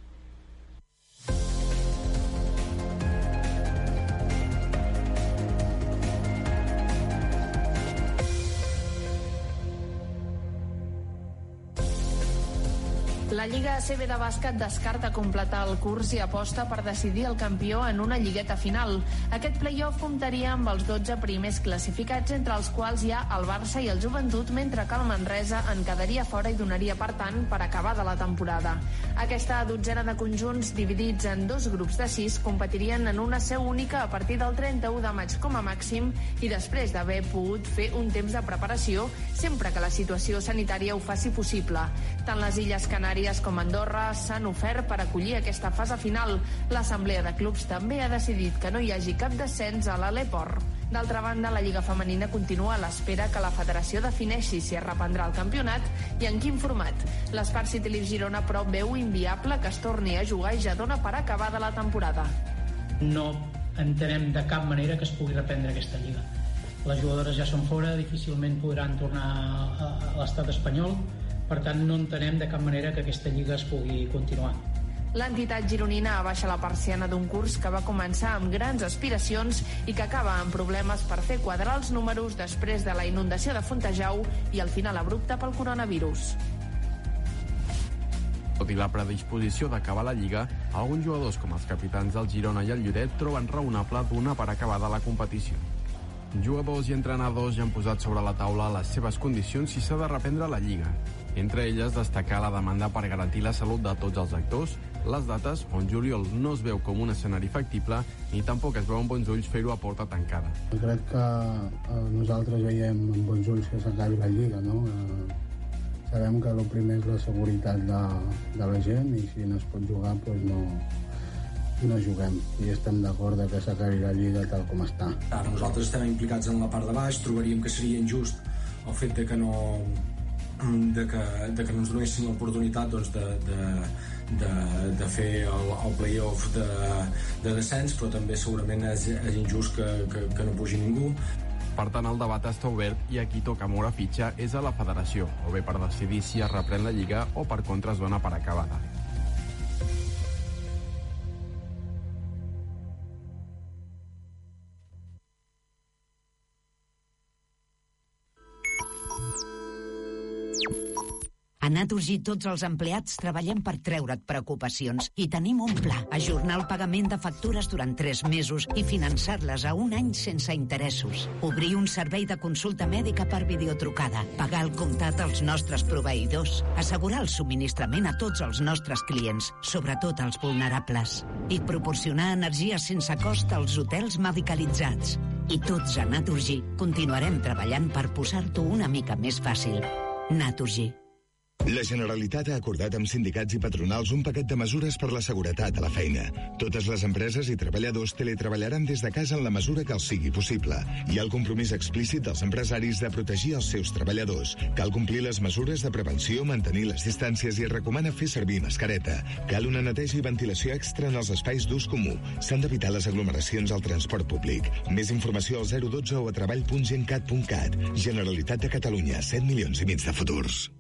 La Lliga ACB de bàsquet descarta completar el curs i aposta per decidir el campió en una lligueta final. Aquest play-off comptaria amb els 12 primers classificats, entre els quals hi ha el Barça i el Joventut, mentre que el Manresa en quedaria fora i donaria, per tant, per acabada la temporada. Aquesta dotzena de conjunts, dividits en 2 grups de 6, competirien en una seu única a partir del 31 de maig com a màxim i després d'haver pogut fer un temps de preparació, sempre que la situació sanitària ho faci possible. Tant les Illes Canàries com Andorra s'han ofert per acollir aquesta fase final. L'Assemblea de Clubs també ha decidit que no hi hagi cap descens a l'Aleport. D'altra banda, la Lliga Femenina continua a l'espera que la federació defineixi si es reprendrà el campionat i en quin format. L'Espart City Leaf Girona, però, veu inviable que es torni a jugar i ja dona per acabada la temporada. No entenem de cap manera que es pugui reprendre aquesta Lliga. Les jugadores ja són fora, difícilment podran tornar a l'estat espanyol. Per tant, no entenem de cap manera que aquesta lliga es pugui continuar. L'entitat gironina abaixa la persiana d'un curs que va començar amb grans aspiracions i que acaba amb problemes per fer quadrar els números després de la inundació de Fontejau i el final abrupte pel coronavirus. Tot i la predisposició d'acabar la Lliga, alguns jugadors com els capitans del Girona i el Lloret troben raonable donar per acabada la competició. Jugadors i entrenadors ja han posat sobre la taula les seves condicions si s'ha de reprendre la Lliga. Entre elles, destacar la demanda per garantir la salut de tots els actors, les dates on juliol no es veu com un escenari factible ni tampoc es veu amb bons ulls fer-ho a porta tancada. Crec que nosaltres veiem amb bons ulls que s'acabi la Lliga, no? Sabem que el primer és la seguretat de la gent i si no es pot jugar, doncs no juguem. I estem d'acord que s'acabi la Lliga tal com està. Ara nosaltres estem implicats en la part de baix, trobaríem que seria injust el fet de que no ens donessin l'oportunitat doncs, de fer el play-off de descens, però també segurament és injust que no pugi ningú. Per tant, el debat està obert i a qui toca moure fitxa és a la federació, o bé per decidir si es reprèn la Lliga o per contra es dona per acabada. A Naturgy tots els empleats treballem per treure't preocupacions i tenim un pla. Ajornar el pagament de factures durant 3 mesos i finançar-les a 1 any sense interessos. Obrir un servei de consulta mèdica per videotrucada. Pagar el comptat als nostres proveïdors. Assegurar el subministrament a tots els nostres clients, sobretot als vulnerables. I proporcionar energia sense cost als hotels medicalitzats. I tots a Naturgy continuarem treballant per posar-t'ho una mica més fàcil. Naturgy. La Generalitat ha acordat amb sindicats i patronals un paquet de mesures per la seguretat a la feina. Totes les empreses i treballadors teletreballaran des de casa en la mesura que els sigui possible. Hi ha el compromís explícit dels empresaris de protegir els seus treballadors. Cal complir les mesures de prevenció, mantenir les distàncies i es recomana fer servir mascareta. Cal una neteja i ventilació extra en els espais d'ús comú. S'han d'evitar les aglomeracions al transport públic. Més informació al 012 o a treball.gencat.cat. Generalitat de Catalunya, 7 milions i mig de futurs.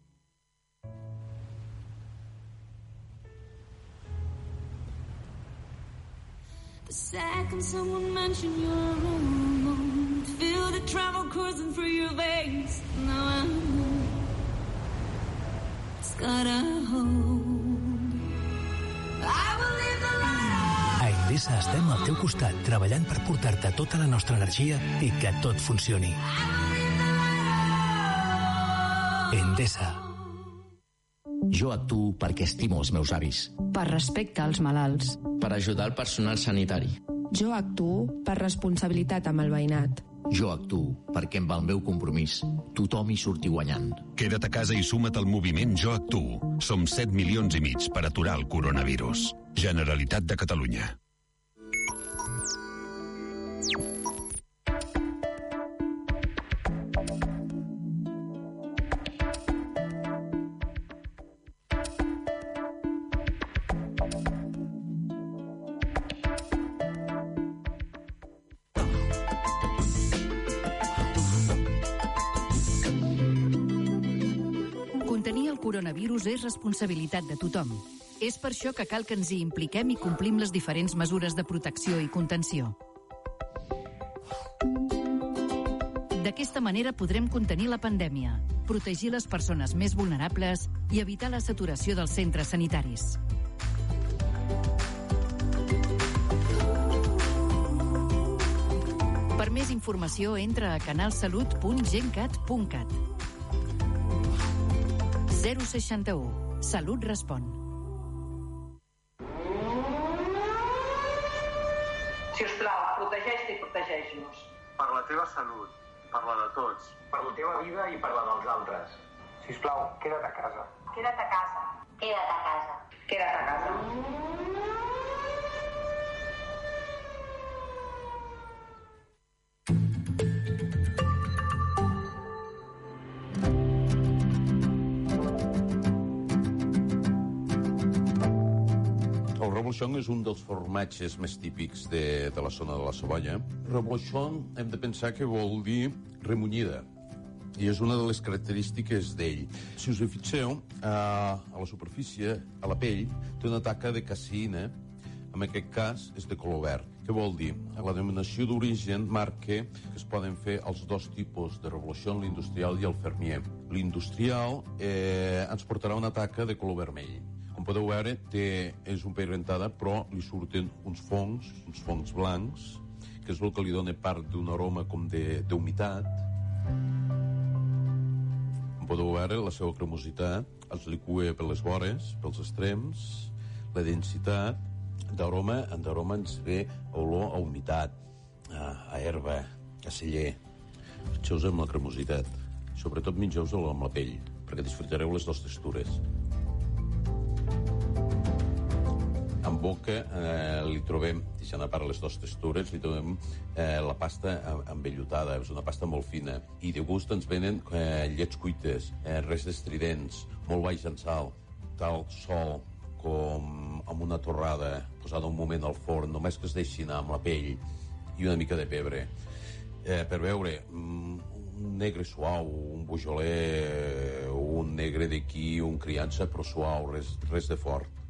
Second someone mentioned you're alone, feel the travel coursing through your veins. Now I know it's gotta hold. I will leave the light. A Endesa estem al teu costat, treballant per portar-te tota la nostra energia i que tot funcioni. Endesa. Jo actuo perquè estimo els meus avis. Per respecte als malalts. Per ajudar el personal sanitari. Jo actuo per responsabilitat amb el veïnat. Jo actuo perquè amb el meu compromís tothom hi surti guanyant. Queda't a casa i suma't al moviment Jo actuo. Som 7 milions i mig per aturar el coronavirus. Generalitat de Catalunya. Coronavirus és responsabilitat de tothom. És per això que cal que ens hi impliquem i complim les diferents mesures de protecció i contenció. D'aquesta manera podrem contenir la pandèmia, protegir les persones més vulnerables i evitar la saturació dels centres sanitaris. Per més informació, entra a canalsalut.gencat.cat. 061. Salut respon. Si us plau, protegeix-te i protegeix-nos. Per la teva salut, per la de tots. Per la teva vida i per la dels altres. Si us plau, queda't a casa. Queda't a casa. Queda't a casa. Queda't a casa. El reblochon és un dels formatges més típics de la zona de la Savoia. Reblochon hem de pensar que vol dir remunyida, i és una de les característiques d'ell. Si us hi fixeu, a la superfície, a la pell, té una taca de caseïna, en aquest cas és de color verd. Què vol dir? La denominació d'origen marca que es poden fer els dos tipus de reblochon, l'industrial i el fermier. L'industrial ens portarà una taca de color vermell. Com podeu veure, és un pell rentada, però li surten uns fongs blancs, que és el que li dona part d'un aroma com d'humitat. Com podeu veure, la seva cremositat es licua per les vores, pels extrems, la densitat d'aroma, ens ve olor a humitat, a herba, a celler. Fixeu-vos amb la cremositat. Sobretot mengeu-vos amb la pell, perquè disfrutareu les dues textures. En boca li trobem, deixant a part les dues textures, li trobem la pasta envellutada, és una pasta molt fina. I de gust ens venen llets cuites, res d'estridents, molt baix en sal, tal sol com amb una torrada posada un moment al forn, només que es deixi anar amb la pell i una mica de pebre. Per veure, un negre suau, un bujoler, un negre d'aquí, un criança, però suau, res de fort.